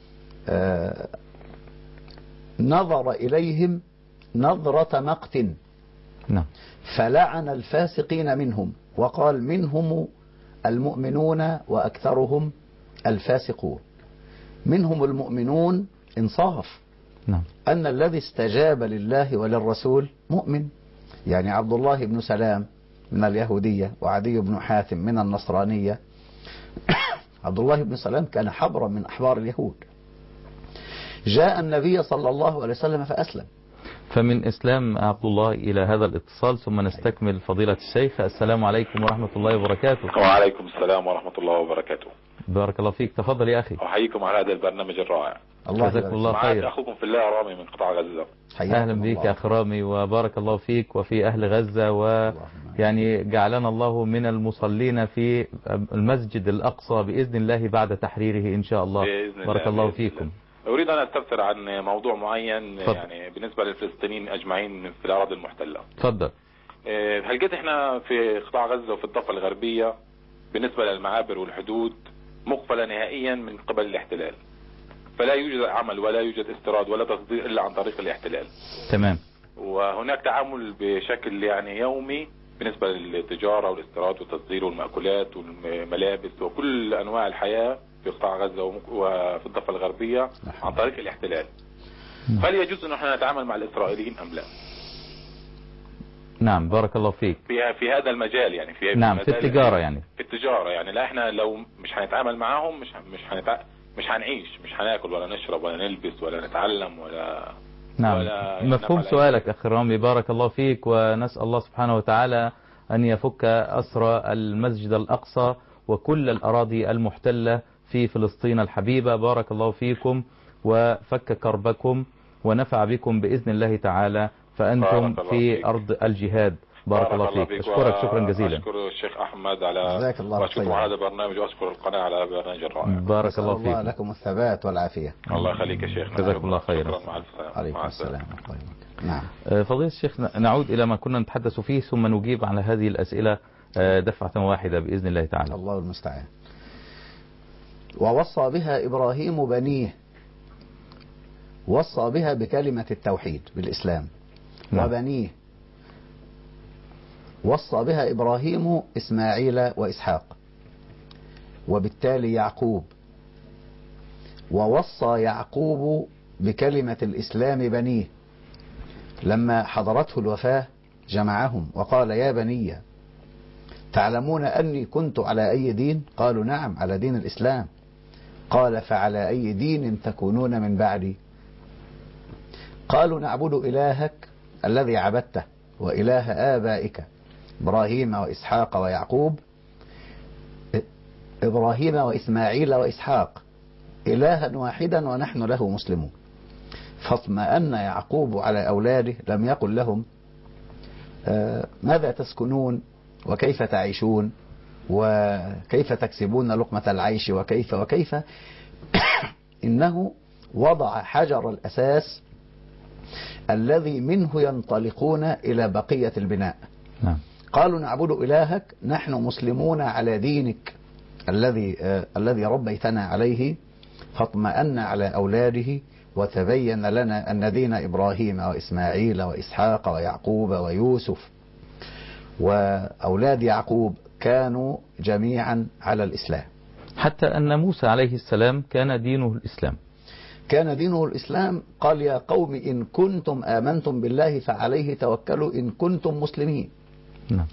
نظر إليهم نظرة مقت. نعم. فلعن الفاسقين منهم وقال منهم المؤمنون وأكثرهم الفاسقون. منهم المؤمنون إنصاف. نعم. أن الذي استجاب لله وللرسول مؤمن. يعني عبد الله بن سلام من اليهودية وعدي بن حاتم من النصرانية. عبد الله بن سلام كان حبرا من أحبار اليهود. جاء النبي صلى الله عليه وسلم فأسلم. فمن إسلام عبد الله إلى هذا الاتصال ثم نستكمل فضيلة الشيخ. السلام عليكم ورحمة الله وبركاته. وعليكم السلام ورحمة الله وبركاته. بارك الله فيك. تفضل يا أخي. أحييكم على هذا البرنامج الرائع. الله جزاكم يبارك الله فيك. معك خير. أخوكم في الله رامي من قطاع غزة. حياكم أهلا بك الله. يا أخي رامي، وبارك الله فيك وفي أهل غزة، ويعني جعلنا الله من المصلين في المسجد الأقصى بإذن الله بعد تحريره إن شاء الله. بإذن بارك الله الله بإذن فيكم. الله. أريد أن أستفسر عن موضوع معين تفضل. يعني بالنسبة للفلسطينيين أجمعين في الأراضي المحتلة. تفضل. هل جيت إحنا في قطاع غزة وفي الضفة الغربية بالنسبة للمعابر والحدود مقفلة نهائيا من قبل الاحتلال، فلا يوجد عمل ولا يوجد استيراد ولا تصدير إلا عن طريق الاحتلال. تمام. وهناك تعامل بشكل يعني يومي بالنسبة للتجارة والاستيراد والتصدير والمأكولات والملابس وكل أنواع الحياة في قطاع غزة وفي الضفة الغربية عن طريق الاحتلال. فهل يجوز أن احنا نتعامل مع الإسرائيليين أم لا؟ نعم بارك الله فيك. في هذا المجال يعني في نعم في التجارة يعني. في التجارة يعني لا احنا لو مش هنتعامل معاهم مش هنعيش، مش هناكل ولا نشرب ولا نلبس ولا نتعلم ولا نعم ولا مفهوم سؤالك أخي رامي، بارك الله فيك، ونسأل الله سبحانه وتعالى أن يفك أسرى المسجد الأقصى وكل الأراضي المحتلة في فلسطين الحبيبة. بارك الله فيكم وفك كربكم ونفع بكم بإذن الله تعالى، فأنتم في أرض الجهاد. بارك الله فيك. أشكرك شكرا جزيلا. أشكر الشيخ أحمد على جزاك الله وأشكركم خيرا. على هذا البرنامج وأشكر القناة على برنامج الرائع. بارك الله فيك. الله لكم الثبات والعافية. الله يخليك يا شيخ. جزاكم الله خيرا. شكرا. مع السلامة. عليكم السلام. نعم. فضيلة الشيخ نعود إلى ما كنا نتحدث فيه ثم نجيب على هذه الأسئلة دفعة واحدة بإذن الله تعالى. الله المستعان. ووصى بها إبراهيم بنيه، وصى بها بكلمة التوحيد بالإسلام. نعم. وبنيه وصى بها إبراهيم إسماعيل وإسحاق وبالتالي يعقوب. ووصى يعقوب بكلمة الإسلام بنيه لما حضرته الوفاة جمعهم وقال يا بني تعلمون أني كنت على أي دين؟ قالوا نعم على دين الإسلام. قال فعلى أي دين تكونون من بعدي؟ قالوا نعبد إلهك الذي عبدته وإله آبائك إبراهيم وإسحاق ويعقوب، إبراهيم وإسماعيل وإسحاق إلها واحدا ونحن له مسلمون. فاطمأن يعقوب على أولاده، لم يقل لهم ماذا تسكنون وكيف تعيشون وكيف تكسبون لقمة العيش وكيف إنه وضع حجر الأساس الذي منه ينطلقون إلى بقية البناء. نعم. قالوا نعبد إلهك نحن مسلمون على دينك الذي ربيتنا عليه. فاطمأن على أولاده وتبين لنا أن دين إبراهيم وإسماعيل وإسحاق ويعقوب ويوسف وأولاد يعقوب كانوا جميعا على الإسلام، حتى أن موسى عليه السلام كان دينه الإسلام. كان دينه الإسلام. قال يا قوم إن كنتم آمنتم بالله فعليه توكلوا إن كنتم مسلمين. نعم.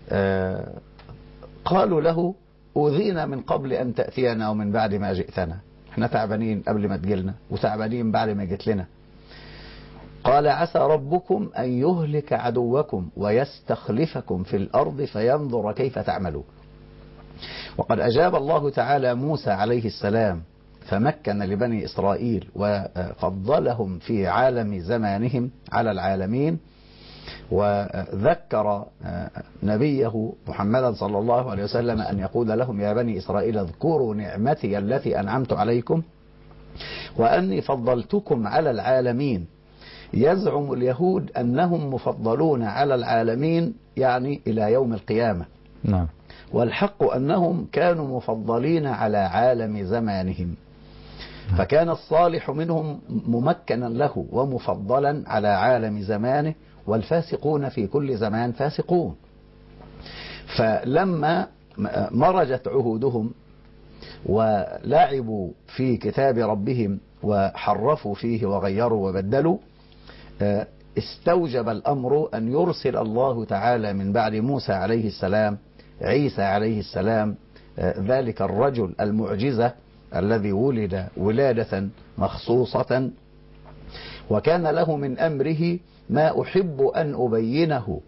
قالوا له أوذينا من قبل أن تأتينا ومن بعد ما جئتنا، احنا تعبانين قبل ما تجيلنا وتعبانين بعد ما جيت لنا. قال عسى ربكم أن يهلك عدوكم ويستخلفكم في الأرض فينظر كيف تعملون. وقد أجاب الله تعالى موسى عليه السلام فمكن لبني إسرائيل وفضلهم في عالم زمانهم على العالمين، وذكر نبيه محمدا صلى الله عليه وسلم أن يقول لهم يا بني إسرائيل اذكروا نعمتي التي أنعمت عليكم وأني فضلتكم على العالمين. يزعم اليهود أنهم مفضلون على العالمين يعني إلى يوم القيامة. نعم. والحق أنهم كانوا مفضلين على عالم زمانهم، فكان الصالح منهم ممكنا له ومفضلا على عالم زمانه، والفاسقون في كل زمان فاسقون. فلما مرجت عهودهم ولعبوا في كتاب ربهم وحرفوا فيه وغيروا وبدلوا، استوجب الأمر أن يرسل الله تعالى من بعد موسى عليه السلام عيسى عليه السلام، ذلك الرجل المعجزة الذي ولد ولادة مخصوصة، وكان له من أمره ما أحب أن أبينه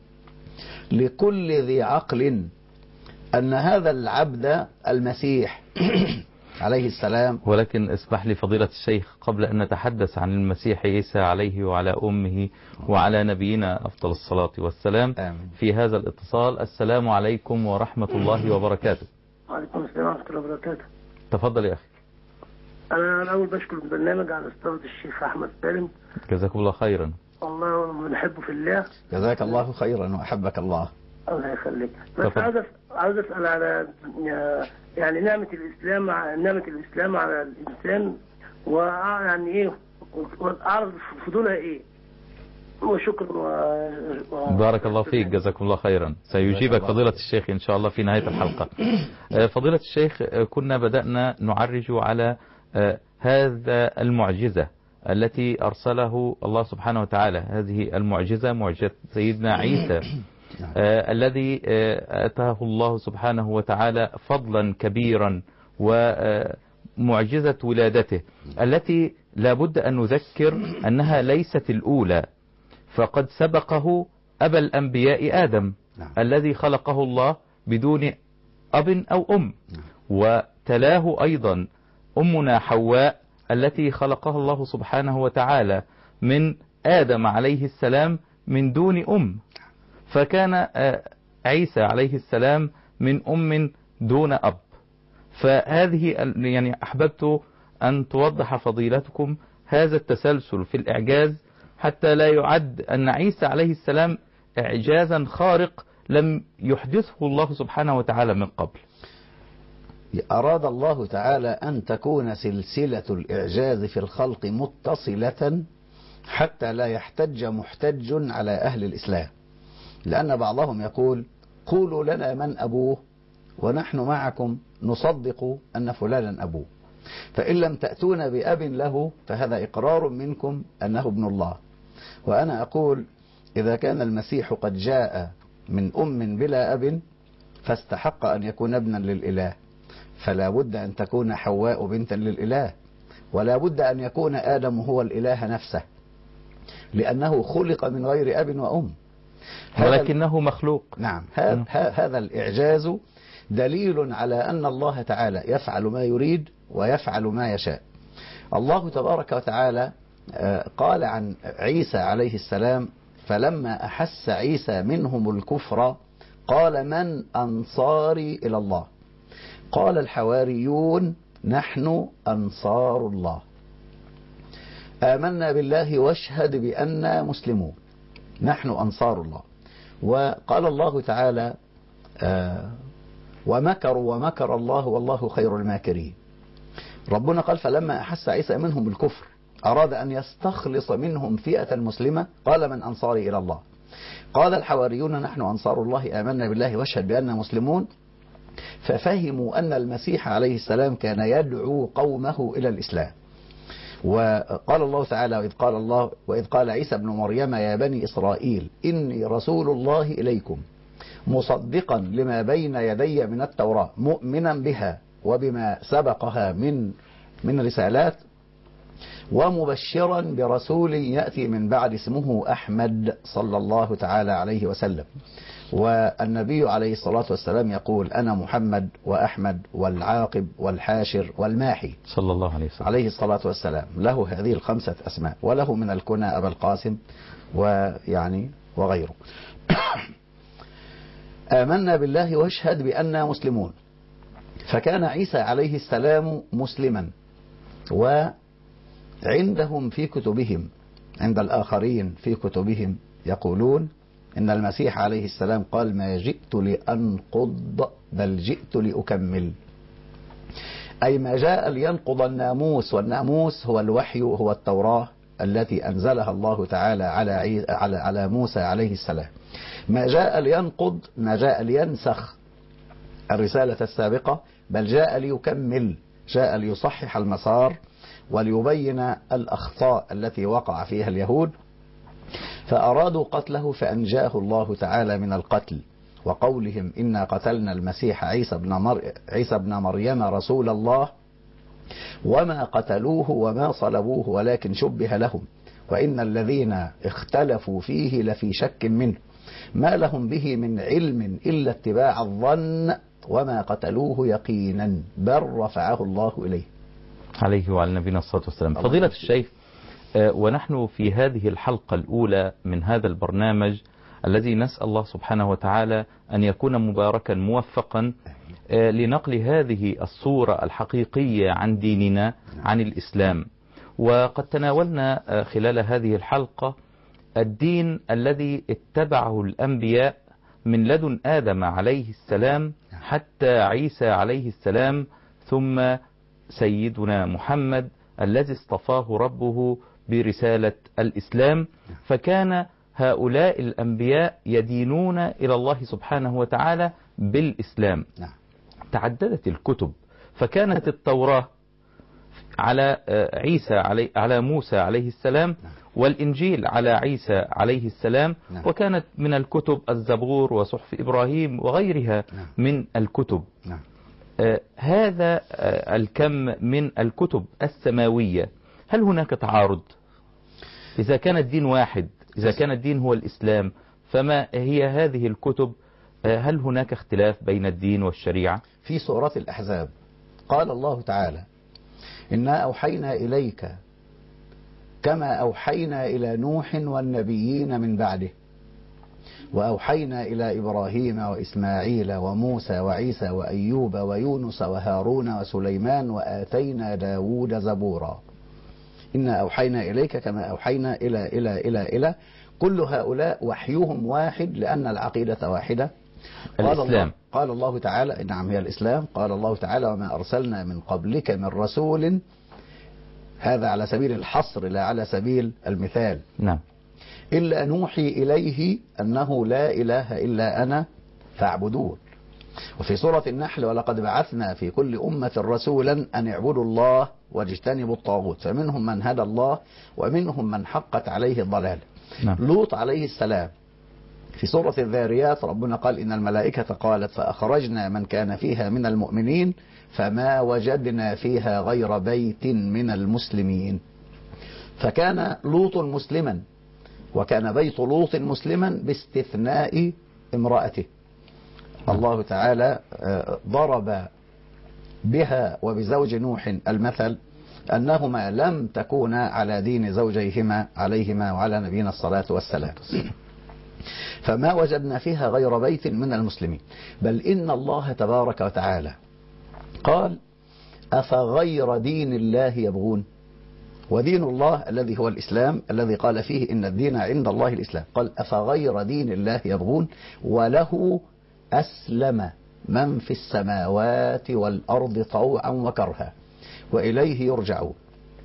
لكل ذي عقل أن هذا العبد المسيح عليه السلام. ولكن اسمح لي فضيلة الشيخ قبل أن نتحدث عن المسيح عيسى عليه وعلى أمه وعلى نبينا أفضل الصلاة والسلام آمين. في هذا الاتصال. السلام عليكم ورحمة الله وبركاته. وعليكم السلام ورحمة الله وبركاته. تفضل يا أخي. أنا الأول بشكر البرنامج على استضافة الشيخ أحمد سالم. جزاكم الله خيرا. والله بنحبه في الله. جزاك الله خيرا وأحبك الله. الله يخليك. بس عاوز أسأل على يعني نعمة الإسلام على الإنسان، ويعني إيه وأعرف فضولها إيه. وشكرا بارك الله فيك، جزاكم الله خيرا. سيجيبك فضيلة الشيخ إن شاء الله في نهاية الحلقة. فضيلة الشيخ، كنا بدأنا نعرج على هذا المعجزة التي أرسله الله سبحانه وتعالى، هذه المعجزة معجزة سيدنا عيسى الذي أتاه الله سبحانه وتعالى فضلا كبيرا ومعجزة ولادته التي لابد أن نذكر أنها ليست الأولى، فقد سبقه أبا الأنبياء آدم الذي خلقه الله بدون أب أو أم، وتلاه أيضا أمنا حواء التي خلقها الله سبحانه وتعالى من آدم عليه السلام من دون أم، فكان عيسى عليه السلام من أم دون أب. فهذه يعني أحببت أن توضح فضيلتكم هذا التسلسل في الإعجاز حتى لا يعد أن عيسى عليه السلام إعجازا خارق لم يحدثه الله سبحانه وتعالى من قبل. أراد الله تعالى أن تكون سلسلة الإعجاز في الخلق متصلة حتى لا يحتج محتج على أهل الإسلام، لأن بعضهم يقول قولوا لنا من أبوه ونحن معكم نصدق أن فلانا أبوه، فإن لم تأتون بأب له فهذا إقرار منكم أنه ابن الله. وأنا أقول إذا كان المسيح قد جاء من أم بلا أب فاستحق أن يكون ابنا للإله، فلا بد أن تكون حواء بنتا للإله، ولا بد أن يكون آدم هو الإله نفسه، لأنه خلق من غير أب وأم ولكنه مخلوق. نعم. هذا الإعجاز دليل على أن الله تعالى يفعل ما يريد ويفعل ما يشاء. الله تبارك وتعالى قال عن عيسى عليه السلام فلما أحس عيسى منهم الكفر قال من أنصاري إلى الله؟ قال الحواريون نحن أنصار الله، آمنا بالله واشهد بأننا مسلمون، نحن أنصار الله. وقال الله تعالى ومكروا ومكر الله والله خير الماكرين. ربنا قال فلما أحس عيسى منهم الكفر أراد أن يستخلص منهم فئة مسلمة قال من أنصاري إلى الله؟ قال الحواريون نحن أنصار الله آمنا بالله واشهد بأننا مسلمون، ففهموا أن المسيح عليه السلام كان يدعو قومه إلى الإسلام. وقال الله تعالى وإذ قال عيسى ابن مريم يا بني إسرائيل إني رسول الله إليكم مصدقا لما بين يدي من التوراة مؤمنا بها وبما سبقها من رسالات ومبشرا برسول يأتي من بعد اسمه أحمد صلى الله تعالى عليه وسلم. والنبي عليه الصلاة والسلام يقول أنا محمد وأحمد والعاقب والحاشر والماحي صلى الله عليه وسلم عليه الصلاة والسلام، له هذه الخمسة أسماء، وله من الكنى أبا القاسم ويعني وغيره. آمنا بالله واشهد بأننا مسلمون. فكان عيسى عليه السلام مسلما، وعندهم في كتبهم عند الآخرين في كتبهم يقولون إن المسيح عليه السلام قال ما جئت لأنقض بل جئت لأكمل، أي ما جاء لينقض الناموس، والناموس هو الوحي هو التوراة التي أنزلها الله تعالى على موسى عليه السلام. ما جاء لينقض، ما جاء لينسخ الرسالة السابقة، بل جاء ليكمل، جاء ليصحح المسار وليبين الأخطاء التي وقع فيها اليهود، فأرادوا قتله فأنجاه الله تعالى من القتل. وقولهم إنا قتلنا المسيح عيسى ابن مريم رسول الله وما قتلوه وما صلبوه ولكن شبه لهم وإن الذين اختلفوا فيه لفي شك منه ما لهم به من علم إلا اتباع الظن وما قتلوه يقينا بل رفعه الله إليه. عليه وعلى نبينا الصلاة والسلام. فضيلة الشيخ، ونحن في هذه الحلقة الأولى من هذا البرنامج الذي نسأل الله سبحانه وتعالى أن يكون مباركا موفقا لنقل هذه الصورة الحقيقية عن ديننا، عن الإسلام. وقد تناولنا خلال هذه الحلقة الدين الذي اتبعه الأنبياء من لدن آدم عليه السلام حتى عيسى عليه السلام، ثم سيدنا محمد الذي اصطفاه ربه برسالة الإسلام. فكان هؤلاء الأنبياء يدينون إلى الله سبحانه وتعالى بالإسلام. تعددت الكتب، فكانت التوراة على على موسى عليه السلام، والإنجيل على عيسى عليه السلام، وكانت من الكتب الزبور وصحف إبراهيم وغيرها من الكتب. هذا الكم من الكتب السماوية، هل هناك تعارض؟ إذا كان الدين واحد، إذا كان الدين هو الإسلام، فما هي هذه الكتب؟ هل هناك اختلاف بين الدين والشريعة؟ في سورة الأحزاب قال الله تعالى: إنا أوحينا إليك كما أوحينا إلى نوح والنبيين من بعده وأوحينا إلى إبراهيم وإسماعيل وموسى وعيسى وأيوب ويونس وهارون وسليمان وآتينا داود زبورا. إنا أوحينا إليك كما أوحينا إلى كل هؤلاء وحيهم واحد لأن العقيدة واحدة. قال الله تعالى: نعم هي الإسلام. قال الله تعالى: وما أرسلنا من قبلك من رسول، هذا على سبيل الحصر لا على سبيل المثال، نعم، إلا نوحي إليه أنه لا إله إلا أنا فاعبدون. وفي سورة النحل: ولقد بعثنا في كل أمة رسولا أن اعبدوا الله واجتنبوا الطاغوت فمنهم من هدى الله ومنهم من حقت عليه الضلال. نعم. لوط عليه السلام في سورة الذاريات ربنا قال: إن الملائكة قالت فأخرجنا من كان فيها من المؤمنين فما وجدنا فيها غير بيت من المسلمين. فكان لوط مسلما، وكان بيت لوط مسلما باستثناء امرأته. الله تعالى ضرب بها وبزوج نوح المثل أنهما لم تكونا على دين زوجيهما عليهما وعلى نبينا الصلاة والسلام. فما وجدنا فيها غير بيت من المسلمين. بل إن الله تبارك وتعالى قال: أفغير دين الله يبغون. ودين الله الذي هو الإسلام، الذي قال فيه إن الدين عند الله الإسلام، قال: أفغير دين الله يبغون وله أسلم من في السماوات والأرض طوعا وكرها وإليه يرجعون.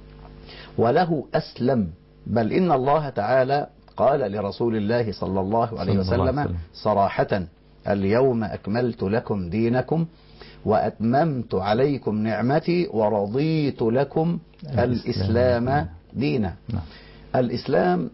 وله أسلم. بل إن الله تعالى قال لرسول الله صلى الله عليه وسلم صراحة: اليوم أكملت لكم دينكم وأتممت عليكم نعمتي ورضيت لكم الإسلام دينا. الإسلام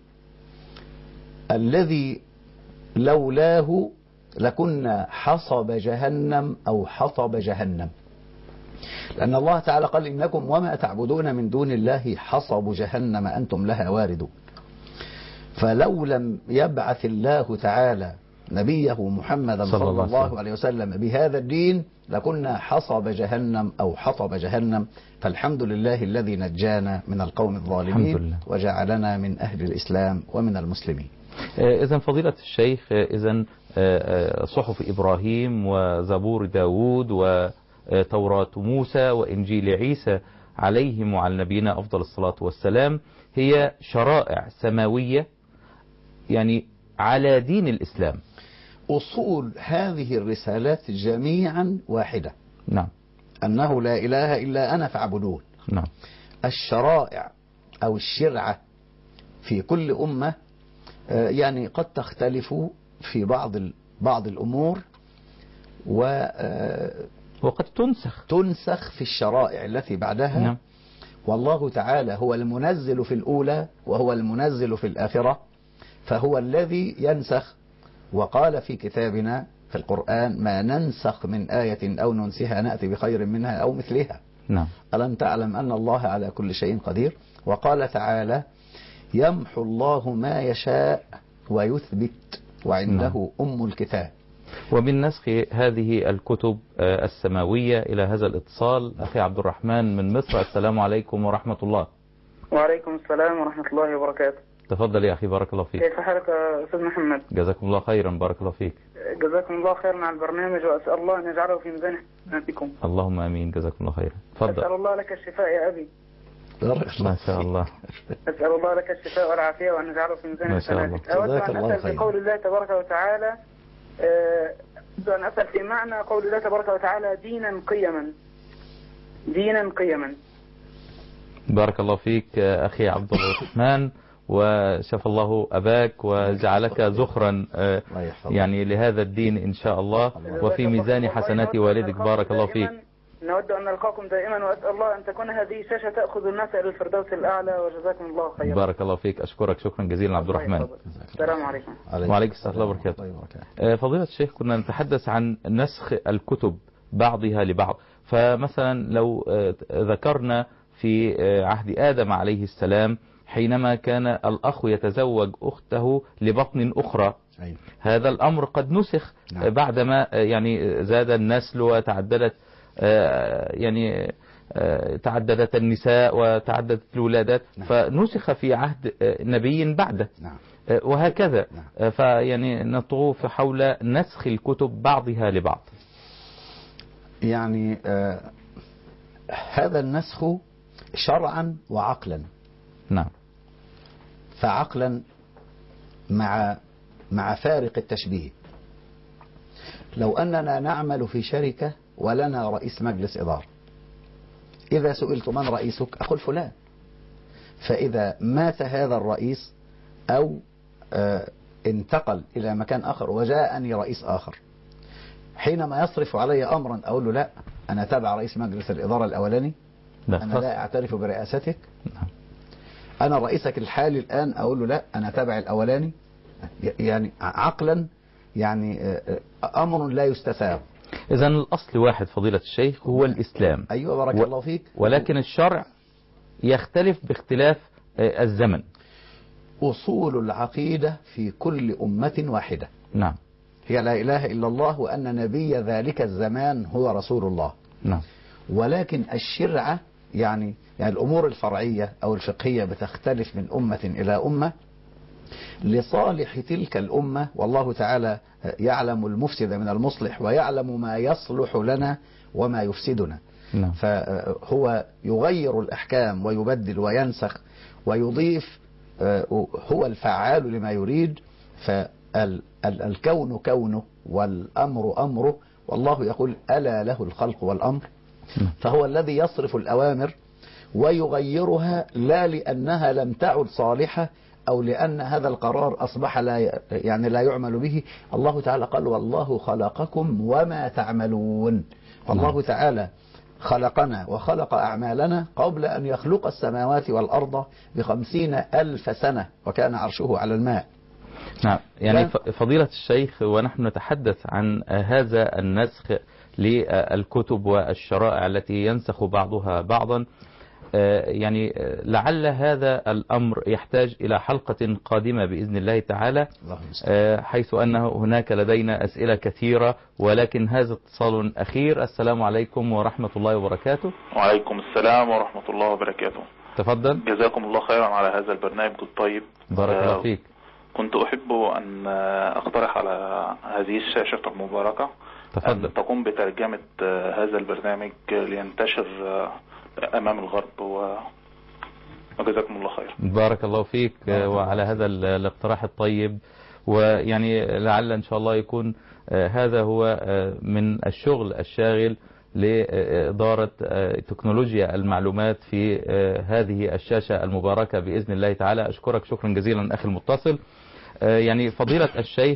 الذي لولاه لكنا حصب جهنم أو حطب جهنم، لأن الله تعالى قال: إنكم وما تعبدون من دون الله حصب جهنم أنتم لها واردون. فلو لم يبعث الله تعالى نبيه محمدا صلى الله عليه وسلم بهذا الدين لكنا حصب جهنم أو حطب جهنم. فالحمد لله الذي نجانا من القوم الظالمين وجعلنا من أهل الإسلام ومن المسلمين. إذن فضيلة الشيخ، إذن صحف إبراهيم وزبور داود وتوراة موسى وإنجيل عيسى عليهم وعلى نبينا أفضل الصلاة والسلام هي شرائع سماوية يعني على دين الإسلام. أصول هذه الرسالات جميعا واحدة، نعم، أنه لا إله إلا أنا فاعبدون. نعم. الشرائع أو الشرعة في كل أمة يعني قد تختلف في بعض الأمور وقد تنسخ في الشرائع التي بعدها. نعم. والله تعالى هو المنزل في الأولى وهو المنزل في الآخرة، فهو الذي ينسخ. وقال في كتابنا في القرآن: ما ننسخ من آية أو ننسها نأتي بخير منها أو مثلها. نعم. ألم تعلم أن الله على كل شيء قدير. وقال تعالى: يمحو الله ما يشاء ويثبت وعنده أم الكتاب. ومن نسخ هذه الكتب السماوية إلى هذا الاتصال أخي عبد الرحمن من مصر. السلام عليكم ورحمة الله. وعليكم السلام ورحمة الله وبركاته. تفضل يا أخي بارك الله فيك. كيف حالك يا أستاذ محمد؟ جزاكم الله خيرا بارك الله فيك. جزاكم الله خيرا على البرنامج، وأسأل الله أن يجعله في ميزان حسناتكم. اللهم آمين جزاكم الله خيرا. تفضل. أسأل الله لك الشفاء يا أبي. ما شاء الله. أسأل الله لك الشفاء والعافية وأن يجعله في ميزان حسناتك. أود أن أسأل في قول الله تبارك وتعالى أن أسأل في معنى قول الله تبارك وتعالى دينا قيما. دينا قيما. بارك الله فيك أخي عبد الرحمن، وشفى الله أباك وجعلك ذخرا يعني لهذا الدين إن شاء الله، وفي ميزان حسنات والدك. بارك الله فيك. نود أن نلقاكم دائما، وأسأل الله أن تكون هذه شاشة تأخذ الناس إلى الفردوس الأعلى، وجزاكم الله خيرا. بارك الله فيك. أشكرك شكرا جزيلا عبد الرحمن. السلام عليكم. وعليكم السلام ورحمة الله وبركاته. فضيلة الشيخ، كنا نتحدث عن نسخ الكتب بعضها لبعض، فمثلا لو ذكرنا في عهد آدم عليه السلام حينما كان الأخ يتزوج أخته لبطن أخرى، هذا الأمر قد نسخ بعدما يعني زاد النسل وتعددت يعني تعددت النساء وتعددت الولادات، فنسخ في عهد نبي بعده، وهكذا. فيعني نطوف حول نسخ الكتب بعضها لبعض. يعني هذا النسخ شرعا وعقلا. نعم. فعقلا مع فارق التشبيه. لو أننا نعمل في شركة ولنا رئيس مجلس إدارة، إذا سئلت من رئيسك أقول فلان، فإذا مات هذا الرئيس أو انتقل إلى مكان آخر وجاءني رئيس آخر، حينما يصرف علي أمرا أقول له لا أنا تابع رئيس مجلس الإدارة الأولاني، أنا لا أعترف برئاستك. أنا رئيسك الحالي الآن أقول له لا أنا تابع الأولاني. يعني عقلا يعني أمر لا يستساغ. إذن الأصل واحد فضيلة الشيخ هو الإسلام. أيوة بارك الله فيك. ولكن الشرع يختلف باختلاف الزمن. أصول العقيدة في كل أمة واحدة. نعم. هي لا إله إلا الله وأن نبي ذلك الزمان هو رسول الله. نعم. ولكن الشرعة يعني الأمور الفرعية أو الفقهية بتختلف من أمة إلى أمة لصالح تلك الأمة، والله تعالى يعلم المفسد من المصلح ويعلم ما يصلح لنا وما يفسدنا. نعم. فهو يغير الأحكام ويبدل وينسخ ويضيف، هو الفعال لما يريد. فالكون كونه والأمر أمره، والله يقول ألا له الخلق والأمر. فهو الذي يصرف الأوامر ويغيرها، لا لأنها لم تعد صالحة أو لأن هذا القرار أصبح لا يعمل به. الله تعالى قال والله خلقكم وما تعملون. والله تعالى خلقنا وخلق أعمالنا قبل أن يخلق السماوات والأرض ب50,000 سنة، وكان عرشه على الماء. نعم. يعني فضيلة الشيخ، ونحن نتحدث عن هذا النسخ للكتب والشرائع التي ينسخ بعضها بعضا، يعني لعل هذا الأمر يحتاج إلى حلقة قادمة بإذن الله تعالى، حيث أن هناك لدينا أسئلة كثيرة، ولكن هذا اتصال أخير. السلام عليكم ورحمة الله وبركاته. وعليكم السلام ورحمة الله وبركاته. تفضل. جزاكم الله خيرا على هذا البرنامج الطيب. بارك الله فيك. كنت أحب أن أقترح على هذه الشاشة المباركة تفضل. أن تقوم بترجمة هذا البرنامج لينتشر أمام الغرب، وجزاكم الله خير. بارك الله فيك وعلى هذا الاقتراح الطيب، ويعني لعل إن شاء الله يكون هذا هو من الشغل الشاغل لإدارة تكنولوجيا المعلومات في هذه الشاشة المباركة بإذن الله تعالى. أشكرك شكرا جزيلا أخي المتصل. يعني فضيلة الشيخ،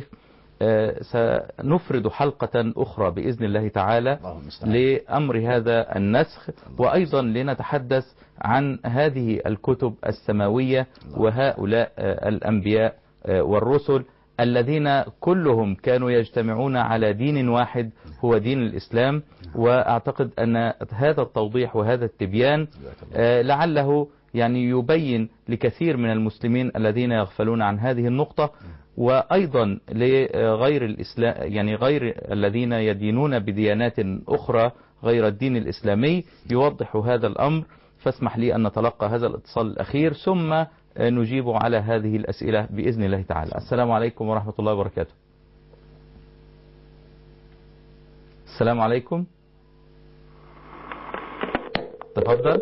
سنفرد حلقة أخرى بإذن الله تعالى لأمر هذا النسخ، وأيضا لنتحدث عن هذه الكتب السماوية وهؤلاء الأنبياء والرسل الذين كلهم كانوا يجتمعون على دين واحد هو دين الإسلام. وأعتقد أن هذا التوضيح وهذا التبيان لعله يعني يبين لكثير من المسلمين الذين يغفلون عن هذه النقطة، وأيضا لغير الإسلام، يعني غير الذين يدينون بديانات أخرى غير الدين الإسلامي، يوضح هذا الأمر. فاسمح لي أن نتلقى هذا الاتصال الأخير ثم نجيب على هذه الأسئلة بإذن الله تعالى. السلام عليكم ورحمة الله وبركاته. السلام عليكم. تفضل.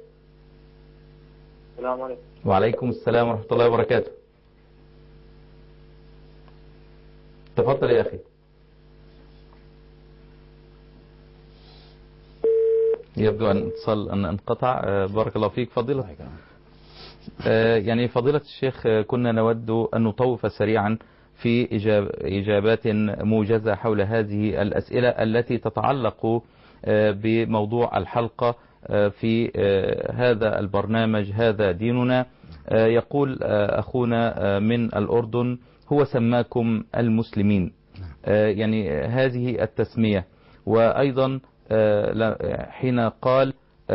السلام عليكم. وعليكم السلام ورحمة الله وبركاته. تفضل يا أخي. يبدو أن اتصال أن انقطع. بارك الله فيك فضيلة. يعني فضيلة الشيخ، كنا نود أن نطوف سريعا في إجابات موجزة حول هذه الأسئلة التي تتعلق بموضوع الحلقة في هذا البرنامج هذا ديننا. يقول أخونا من الأردن: هو سماكم المسلمين، يعني هذه التسمية. وأيضا حين قال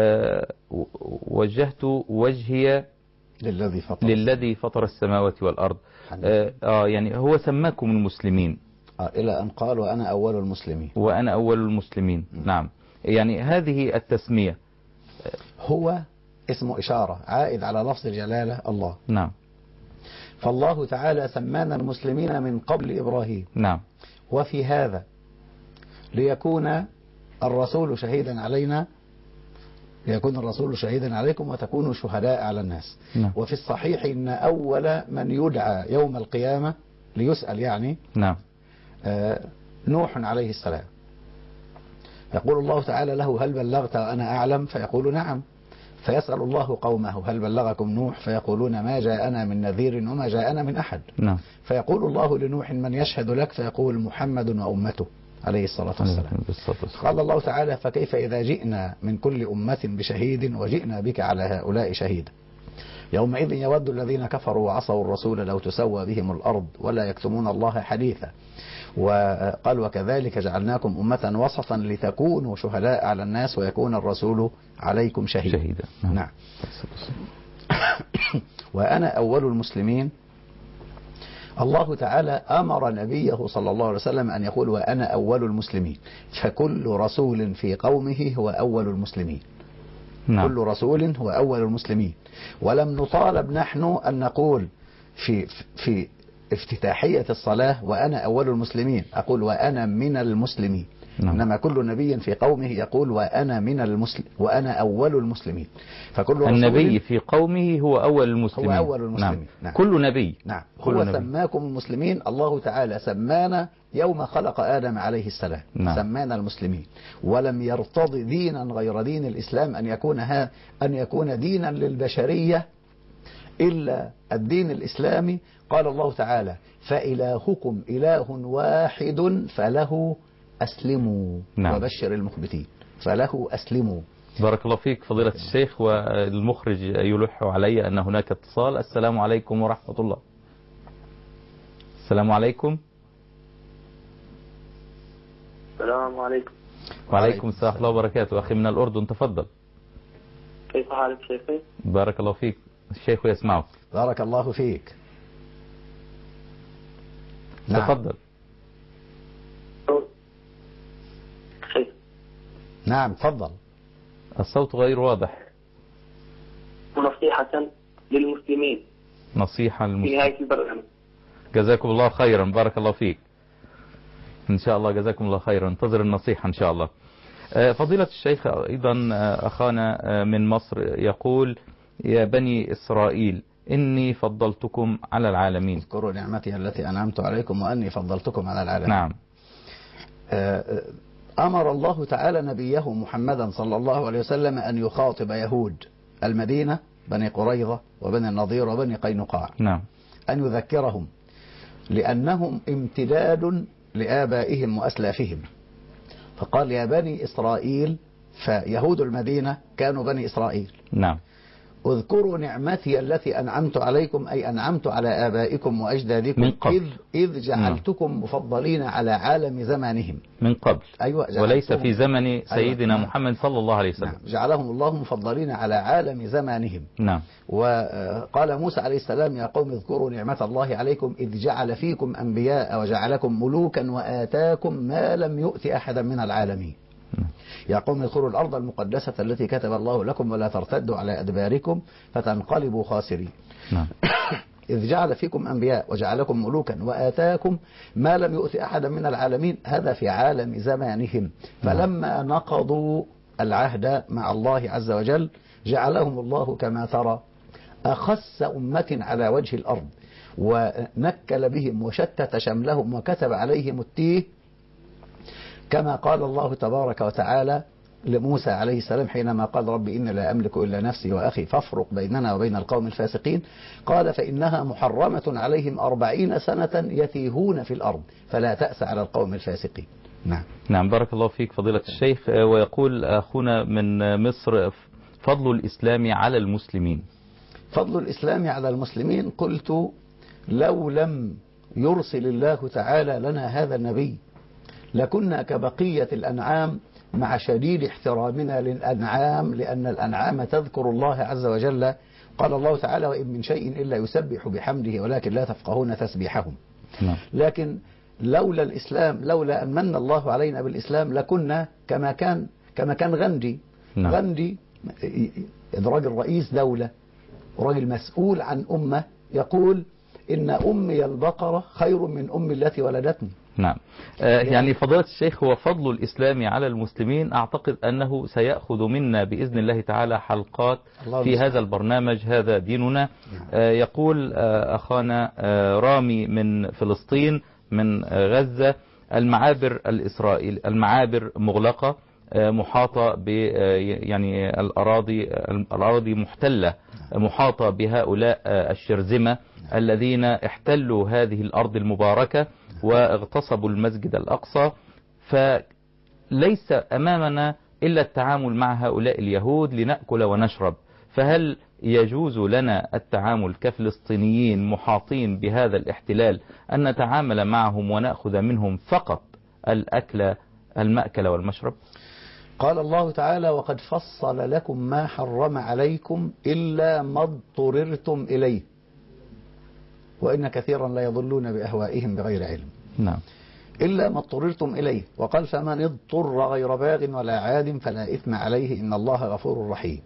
وجهت وجهي للذي فطر السماوات والأرض، يعني هو سماكم المسلمين إلى أن قال وأنا أول المسلمين. وأنا أول المسلمين. نعم، يعني هذه التسمية هو اسم إشارة عائد على لفظ الجلالة الله. نعم. فالله تعالى سمانا المسلمين من قبل إبراهيم. نعم. وفي هذا ليكون الرسول شهيدا علينا، ليكون الرسول شهيدا عليكم وتكونوا شهداء على الناس. نعم. وفي الصحيح إن أول من يدعى يوم القيامة ليسأل يعني نعم نوح عليه السلام. يقول الله تعالى له: هل بلغت وأنا أعلم؟ فيقول: نعم. فيسأل الله قومه: هل بلغكم نوح؟ فيقولون: ما جاءنا من نذير وما جاءنا من أحد. نعم. فيقول الله لنوح: من يشهد لك؟ فيقول: محمد وأمته عليه الصلاة والسلام. قال الله تعالى: فكيف إذا جئنا من كل أمة بشهيد وجئنا بك على هؤلاء شهيدا. يومئذ يود الذين كفروا وعصوا الرسول لو تسوى بهم الأرض ولا يكتمون الله حديثا. وقال: وكذلك جعلناكم أمة وسطا لتكونوا شهداء على الناس ويكون الرسول عليكم شهيدا. نعم. وأنا أول المسلمين. الله تعالى أمر نبيه صلى الله عليه وسلم أن يقول: وأنا أول المسلمين. فكل رسول في قومه هو أول المسلمين. نعم. كل رسول هو أول المسلمين. ولم نطالب نحن أن نقول في افتتاحية الصلاة وأنا أول المسلمين، أقول وأنا من المسلمين. نعم. إنما كل نبي في قومه يقول وأنا أول المسلمين. فكل النبي في قومه هو أول المسلمين. هو أول المسلمين. نعم. نعم. كل نبي. نعم. كل هو نبي. سماكم المسلمين. الله تعالى سمانا يوم خلق آدم عليه السلام. نعم. سمانا المسلمين، ولم يرتضي دينا غير دين الإسلام أن يكون دينا للبشرية إلا الدين الإسلامي. قال الله تعالى: فإلهكم إله واحد فله أسلموا. نعم. وبشر المخبتين. فله أسلموا. بارك الله فيك فضيلة الشيخ. والمخرج يلح علي أن هناك اتصال. السلام عليكم ورحمة الله. السلام عليكم. السلام عليكم. وعليكم السلام ورحمة الله وبركاته. أخي من الأردن، تفضل. كيف حالك شيخي؟ بارك الله فيك. الشيخ يسمعك. بارك الله فيك. نعم. تفضل. نعم تفضل. الصوت غير واضح. نصيحة للمسلمين. نصيحة للمسلمين في نهاية البرنامج. جزاكم الله خيرا. بارك الله فيك. إن شاء الله جزاكم الله خيرا. انتظر النصيحة إن شاء الله. فضيلة الشيخ، أيضا أخانا من مصر يقول: يا بني إسرائيل إني فضلتكم على العالمين. اذكروا نعمتي التي أنعمت عليكم وأني فضلتكم على العالمين. نعم. أمر الله تعالى نبيه محمدا صلى الله عليه وسلم أن يخاطب يهود المدينة، بني قريظة وبني النضير وبني قينقاع. نعم. أن يذكرهم لأنهم امتداد لآبائهم وأسلافهم. فقال: يا بني إسرائيل. فيهود المدينة كانوا بني إسرائيل. نعم. اذكروا نعمتي التي أنعمت عليكم، أي أنعمت على آبائكم وأجدادكم من قبل. إذ جعلتكم مفضلين على عالم زمانهم. من قبل. أيوة، وليس في زمن سيدنا أيوة. محمد صلى الله عليه وسلم. نعم. جعلهم الله مفضلين على عالم زمانهم. نعم. وقال موسى عليه السلام: يا قوم اذكروا نعمة الله عليكم إذ جعل فيكم أنبياء وجعلكم ملوكا وآتاكم ما لم يؤت أحدا من العالمين. يا قوم ادخلوا الأرض المقدسة التي كتب الله لكم ولا ترتدوا على أدباركم فتنقلبوا خاسرين. نعم. إذ جعل فيكم أنبياء وجعلكم ملوكا وآتاكم ما لم يؤت أحدا من العالمين، هذا في عالم زمانهم. فلما نقضوا العهد مع الله عز وجل جعلهم الله كما ترى أخس أمة على وجه الأرض، ونكل بهم وشتت شملهم وكتب عليهم التيه، كما قال الله تبارك وتعالى لموسى عليه السلام حينما قال: رب إني لا أملك إلا نفسي وأخي فافرق بيننا وبين القوم الفاسقين. قال: فإنها محرمة عليهم 40 سنة يتيهون في الأرض فلا تأس على القوم الفاسقين. نعم. نعم، بارك الله فيك فضيلة الشيخ. ويقول أخونا من مصر: فضل الإسلام على المسلمين. فضل الإسلام على المسلمين، قلت: لو لم يرسل الله تعالى لنا هذا النبي لكنا كبقية الأنعام، مع شديد احترامنا للأنعام، لأن الأنعام تذكر الله عز وجل. قال الله تعالى: وإن من شيء إلا يسبح بحمده ولكن لا تفقهون تسبيحهم. لكن لولا الإسلام، لولا أن من الله علينا بالإسلام، لكنا كما كان غندي. غندي راجل رئيس دولة وراجل مسؤول عن أمة، يقول: إن أمي البقرة خير من أمي التي ولدتني. نعم. يعني فضيلة الشيخ، هو فضل الإسلام على المسلمين أعتقد أنه سيأخذ منا بإذن الله تعالى حلقات في هذا البرنامج هذا ديننا. يقول أخانا رامي من فلسطين من غزة: المعابر مغلقة، محاطة ب يعني الأراضي محتلة، محاطة بهؤلاء الشرذمة الذين احتلوا هذه الأرض المباركة واغتصبوا المسجد الأقصى. فليس أمامنا إلا التعامل مع هؤلاء اليهود لنأكل ونشرب. فهل يجوز لنا التعامل كفلسطينيين محاطين بهذا الاحتلال أن نتعامل معهم ونأخذ منهم فقط المأكل والمشرب؟ قال الله تعالى: وقد فصل لكم ما حرم عليكم إلا ما اضطررتم إليه وإن كثيرا لا يضلون بأهوائهم بغير علم. نعم. إلا ما اضطررتم إليه. وقال: فمن اضطر غير باغ ولا عاد فلا إثم عليه إن الله غفور رحيم.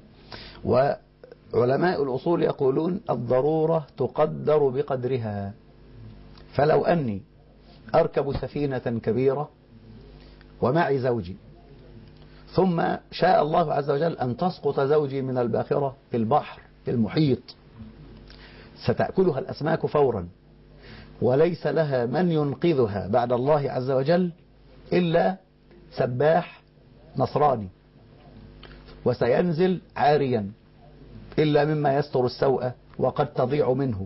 وعلماء الأصول يقولون: الضرورة تقدر بقدرها. فلو أني أركب سفينة كبيرة ومعي زوجي، ثم شاء الله عز وجل أن تسقط زوجي من الباخرة في البحر في المحيط، ستأكلها الأسماك فورا، وليس لها من ينقذها بعد الله عز وجل إلا سباح نصراني، وسينزل عاريا إلا مما يستر السوء وقد تضيع منه،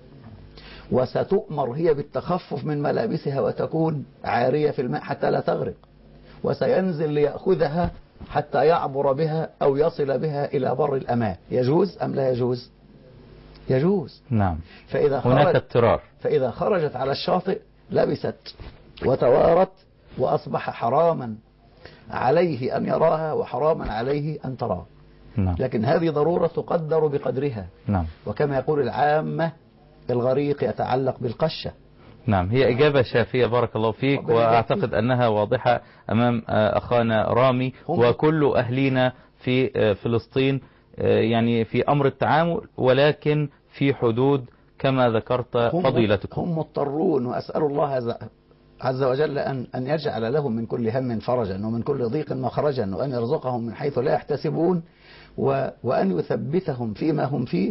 وستؤمر هي بالتخفف من ملابسها وتكون عارية في الماء حتى لا تغرق، وسينزل ليأخذها حتى يعبر بها أو يصل بها إلى بر الأمان. يجوز أم لا يجوز؟ يجوز. نعم. هناك اضطرار. فإذا خرجت على الشاطئ لبست وتوارت وأصبح حراما عليه أن يراها وحراما عليه أن تراه. نعم. لكن هذه ضرورة تقدر بقدرها. نعم. وكما يقول العامة: الغريق يتعلق بالقشة. نعم، هي إجابة شافية بارك الله فيك، وأعتقد أنها واضحة أمام أخانا رامي وكل أهلنا في فلسطين، يعني في أمر التعامل، ولكن في حدود كما ذكرت فضيلتكم. هم مضطرون، وأسأل الله عز وجل أن يجعل لهم من كل هم فرجا ومن كل ضيق مخرجا، وأن يرزقهم من حيث لا يحتسبون، وأن يثبتهم فيما هم فيه،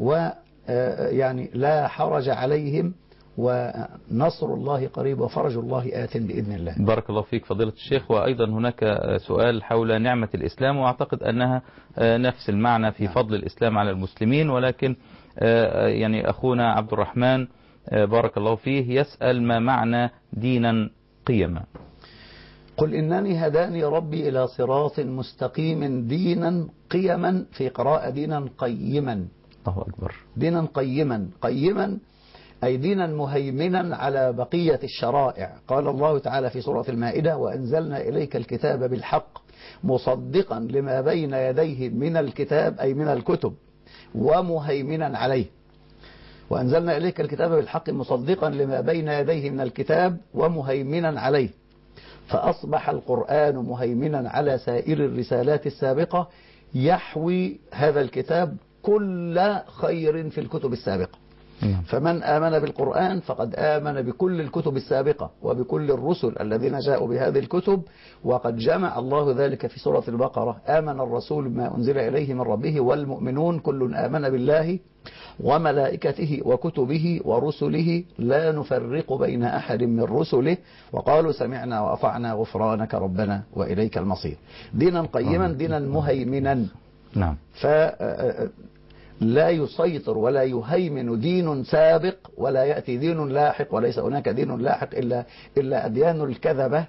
ويعني لا حرج عليهم، ونصر الله قريب وفرج الله آت بإذن الله. بارك الله فيك فضيلة الشيخ. وأيضا هناك سؤال حول نعمة الإسلام، وأعتقد أنها نفس المعنى في فضل الإسلام على المسلمين، ولكن يعني أخونا عبد الرحمن بارك الله فيه يسأل: ما معنى دينا قيما؟ قل إنني هداني ربي إلى صراط مستقيم دينا قيما، في قراءة دينا قيما. الله أكبر. دينا قيما، قيما أي دينا مهيمنا على بقية الشرائع. قال الله تعالى في سورة المائدة: وأنزلنا إليك الكتاب بالحق مصدقا لما بين يديه من الكتاب، أي من الكتب، ومهيمنا عليه. وأنزلنا إليك الكتاب بالحق مصدقا لما بين يديه من الكتاب ومهيمنا عليه. فأصبح القرآن مهيمنا على سائر الرسالات السابقة، يحوي هذا الكتاب كل خير في الكتب السابقة. فمن آمن بالقرآن فقد آمن بكل الكتب السابقة وبكل الرسل الذين جاءوا بهذه الكتب. وقد جمع الله ذلك في سورة البقرة: آمن الرسول بما أنزل إليه من ربه والمؤمنون كل آمن بالله وملائكته وكتبه ورسله لا نفرق بين أحد من رسله وقالوا سمعنا وأطعنا غفرانك ربنا وإليك المصير. دينا قيما، دينا مهيمنا. نعم. لا يسيطر ولا يهيمن دين سابق ولا يأتي دين لاحق، وليس هناك دين لاحق إلا أديان الكذبة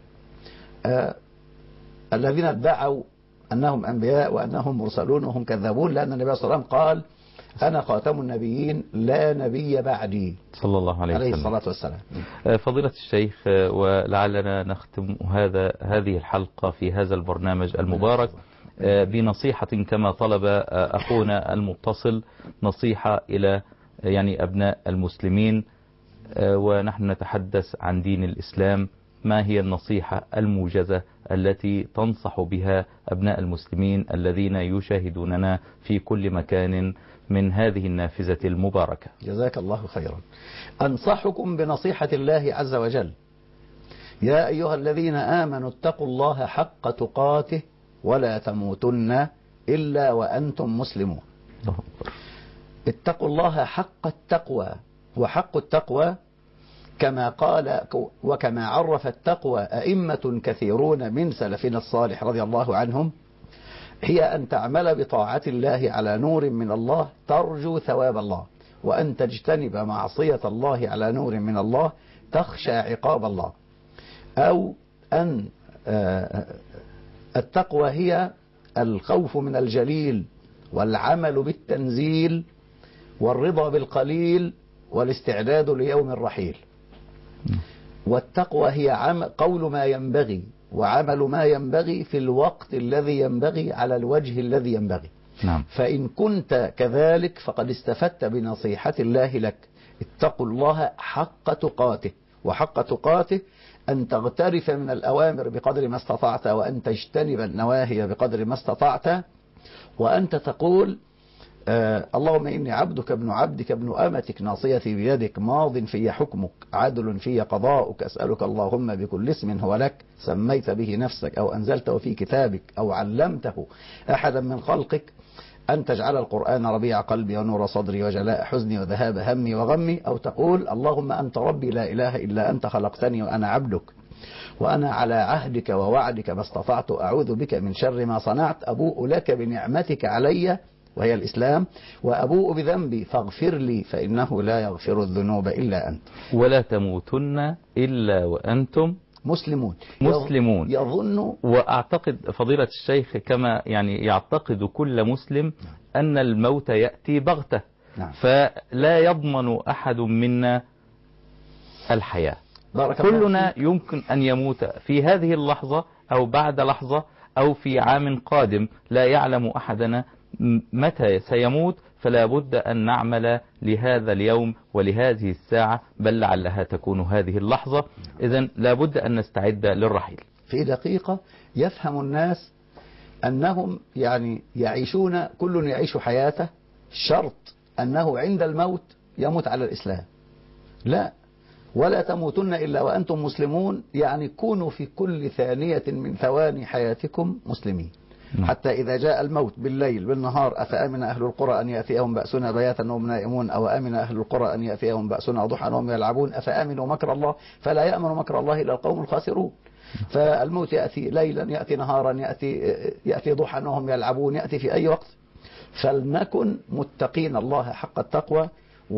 الذين ادعوا أنهم أنبياء وأنهم مرسلون وهم كذابون، لأن النبي صلى الله عليه وسلم قال: أنا خاتم النبيين لا نبي بعدي، صلى الله عليه وسلم. الصلاة والسلام. فضيلة الشيخ، ولعلنا نختم هذه الحلقة في هذا البرنامج المبارك بنصيحة كما طلب أخونا المتصل، نصيحة إلى يعني أبناء المسلمين، ونحن نتحدث عن دين الإسلام. ما هي النصيحة الموجزة التي تنصح بها أبناء المسلمين الذين يشاهدوننا في كل مكان من هذه النافذة المباركة؟ جزاك الله خيرا. أنصحكم بنصيحة الله عز وجل: يا أيها الذين آمنوا اتقوا الله حق تقاته ولا تموتن إلا وأنتم مسلمون. اتقوا الله حق التقوى. وحق التقوى كما قال وكما عرف التقوى أئمة كثيرون من سلفنا الصالح رضي الله عنهم: هي أن تعمل بطاعة الله على نور من الله ترجو ثواب الله، وأن تجتنب معصية الله على نور من الله تخشى عقاب الله. أو أن التقوى هي الخوف من الجليل والعمل بالتنزيل والرضا بالقليل والاستعداد ليوم الرحيل. والتقوى هي قول ما ينبغي وعمل ما ينبغي في الوقت الذي ينبغي على الوجه الذي ينبغي. نعم. فإن كنت كذلك فقد استفدت بنصيحة الله لك: اتقوا الله حق تقاته. وحق تقاته أن تغترف من الأوامر بقدر ما استطعت، وأن تجتنب النواهي بقدر ما استطعت، وأنت تقول: اللهم إني عبدك ابن عبدك ابن أمتك ناصيتي بيدك ماض في حكمك عدل في قضاؤك أسألك اللهم بكل اسم هو لك سميت به نفسك أو أنزلته في كتابك أو علمته أحدا من خلقك أن تجعل القرآن ربيع قلبي ونور صدري وجلاء حزني وذهاب همي وغمي. أو تقول: اللهم أنت ربي لا إله إلا أنت خلقتني وأنا عبدك وأنا على عهدك ووعدك ما استطعت أعوذ بك من شر ما صنعت أبوء لك بنعمتك علي وهي الإسلام وأبوء بذنبي فاغفر لي فإنه لا يغفر الذنوب إلا أنت. ولا تموتن إلا وأنتم مسلمون. يظن. وأعتقد فضيلة الشيخ كما يعني يعتقد كل مسلم أن الموت يأتي بغتة. نعم. فلا يضمن أحد منا الحياة. كلنا يمكن أن يموت في هذه اللحظة أو بعد لحظة أو في عام قادم، لا يعلم أحدنا متى سيموت. فلا بد أن نعمل لهذا اليوم ولهذه الساعة، بل لعلها تكون هذه اللحظة. إذن لا بد أن نستعد للرحيل. في دقيقة يفهم الناس أنهم يعني يعيشون، كل يعيش حياته، شرط أنه عند الموت يموت على الإسلام. لا، ولا تموتن إلا وأنتم مسلمون، يعني كونوا في كل ثانية من ثواني حياتكم مسلمين. حتى إذا جاء الموت بالليل بالنهار أفأمن أهل القرى أن يأتيهم بأسنا بياتا وهم نائمون أو أمن أهل القرى أن يأتيهم بأسنا ضحى وهم يلعبون أفأمنوا مكر الله فلا يأمن مكر الله إلا القوم الخاسرون. فالموت يأتي ليلا يأتي نهارا يأتي ضحى وهم يلعبون، يأتي في أي وقت. فلنكن متقين الله حق التقوى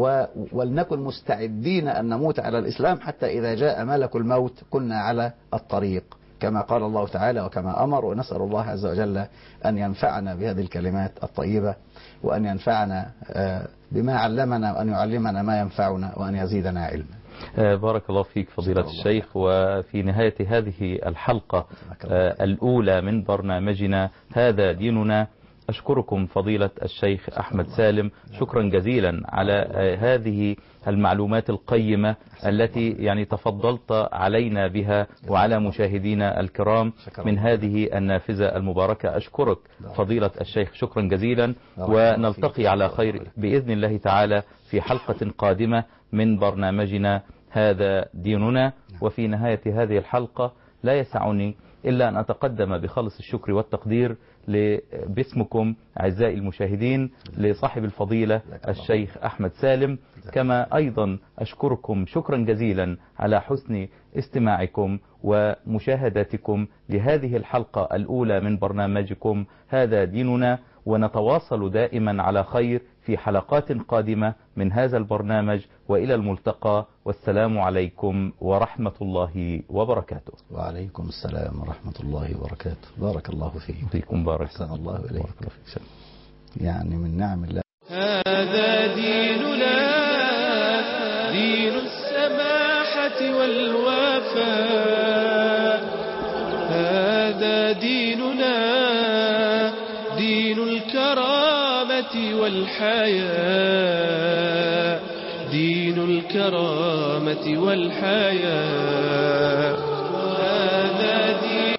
ولنكن مستعدين أن نموت على الإسلام حتى إذا جاء ملك الموت كنا على الطريق كما قال الله تعالى وكما أمر. ونسأل الله عز وجل أن ينفعنا بهذه الكلمات الطيبة، وأن ينفعنا بما علمنا، وأن يعلمنا ما ينفعنا، وأن يزيدنا علما. بارك الله فيك فضيلة الشيخ. وفي نهاية هذه الحلقة الأولى من برنامجنا هذا ديننا، أشكركم فضيلة الشيخ أحمد سالم شكرا جزيلا على هذه المعلومات القيمة التي يعني تفضلت علينا بها وعلى مشاهدينا الكرام من هذه النافذة المباركة. أشكرك فضيلة الشيخ شكرا جزيلا، ونلتقي على خير بإذن الله تعالى في حلقة قادمة من برنامجنا هذا ديننا. وفي نهاية هذه الحلقة لا يسعني إلا أن أتقدم بخالص الشكر والتقدير باسمكم أعزائي المشاهدين لصاحب الفضيلة الشيخ أحمد سالم، كما أيضا أشكركم شكرا جزيلا على حسن استماعكم ومشاهدتكم لهذه الحلقة الأولى من برنامجكم هذا ديننا، ونتواصل دائما على خير في حلقات قادمة من هذا البرنامج، وإلى الملتقى، والسلام عليكم ورحمة الله وبركاته. وعليكم السلام ورحمة الله وبركاته. بارك الله فيكم. بارك الله إليك. يعني من نعم الله. هذا ديننا دين السماحة والوفاء، هذا ديننا دين الكرامة والحياة، دين الكرامة والحياة.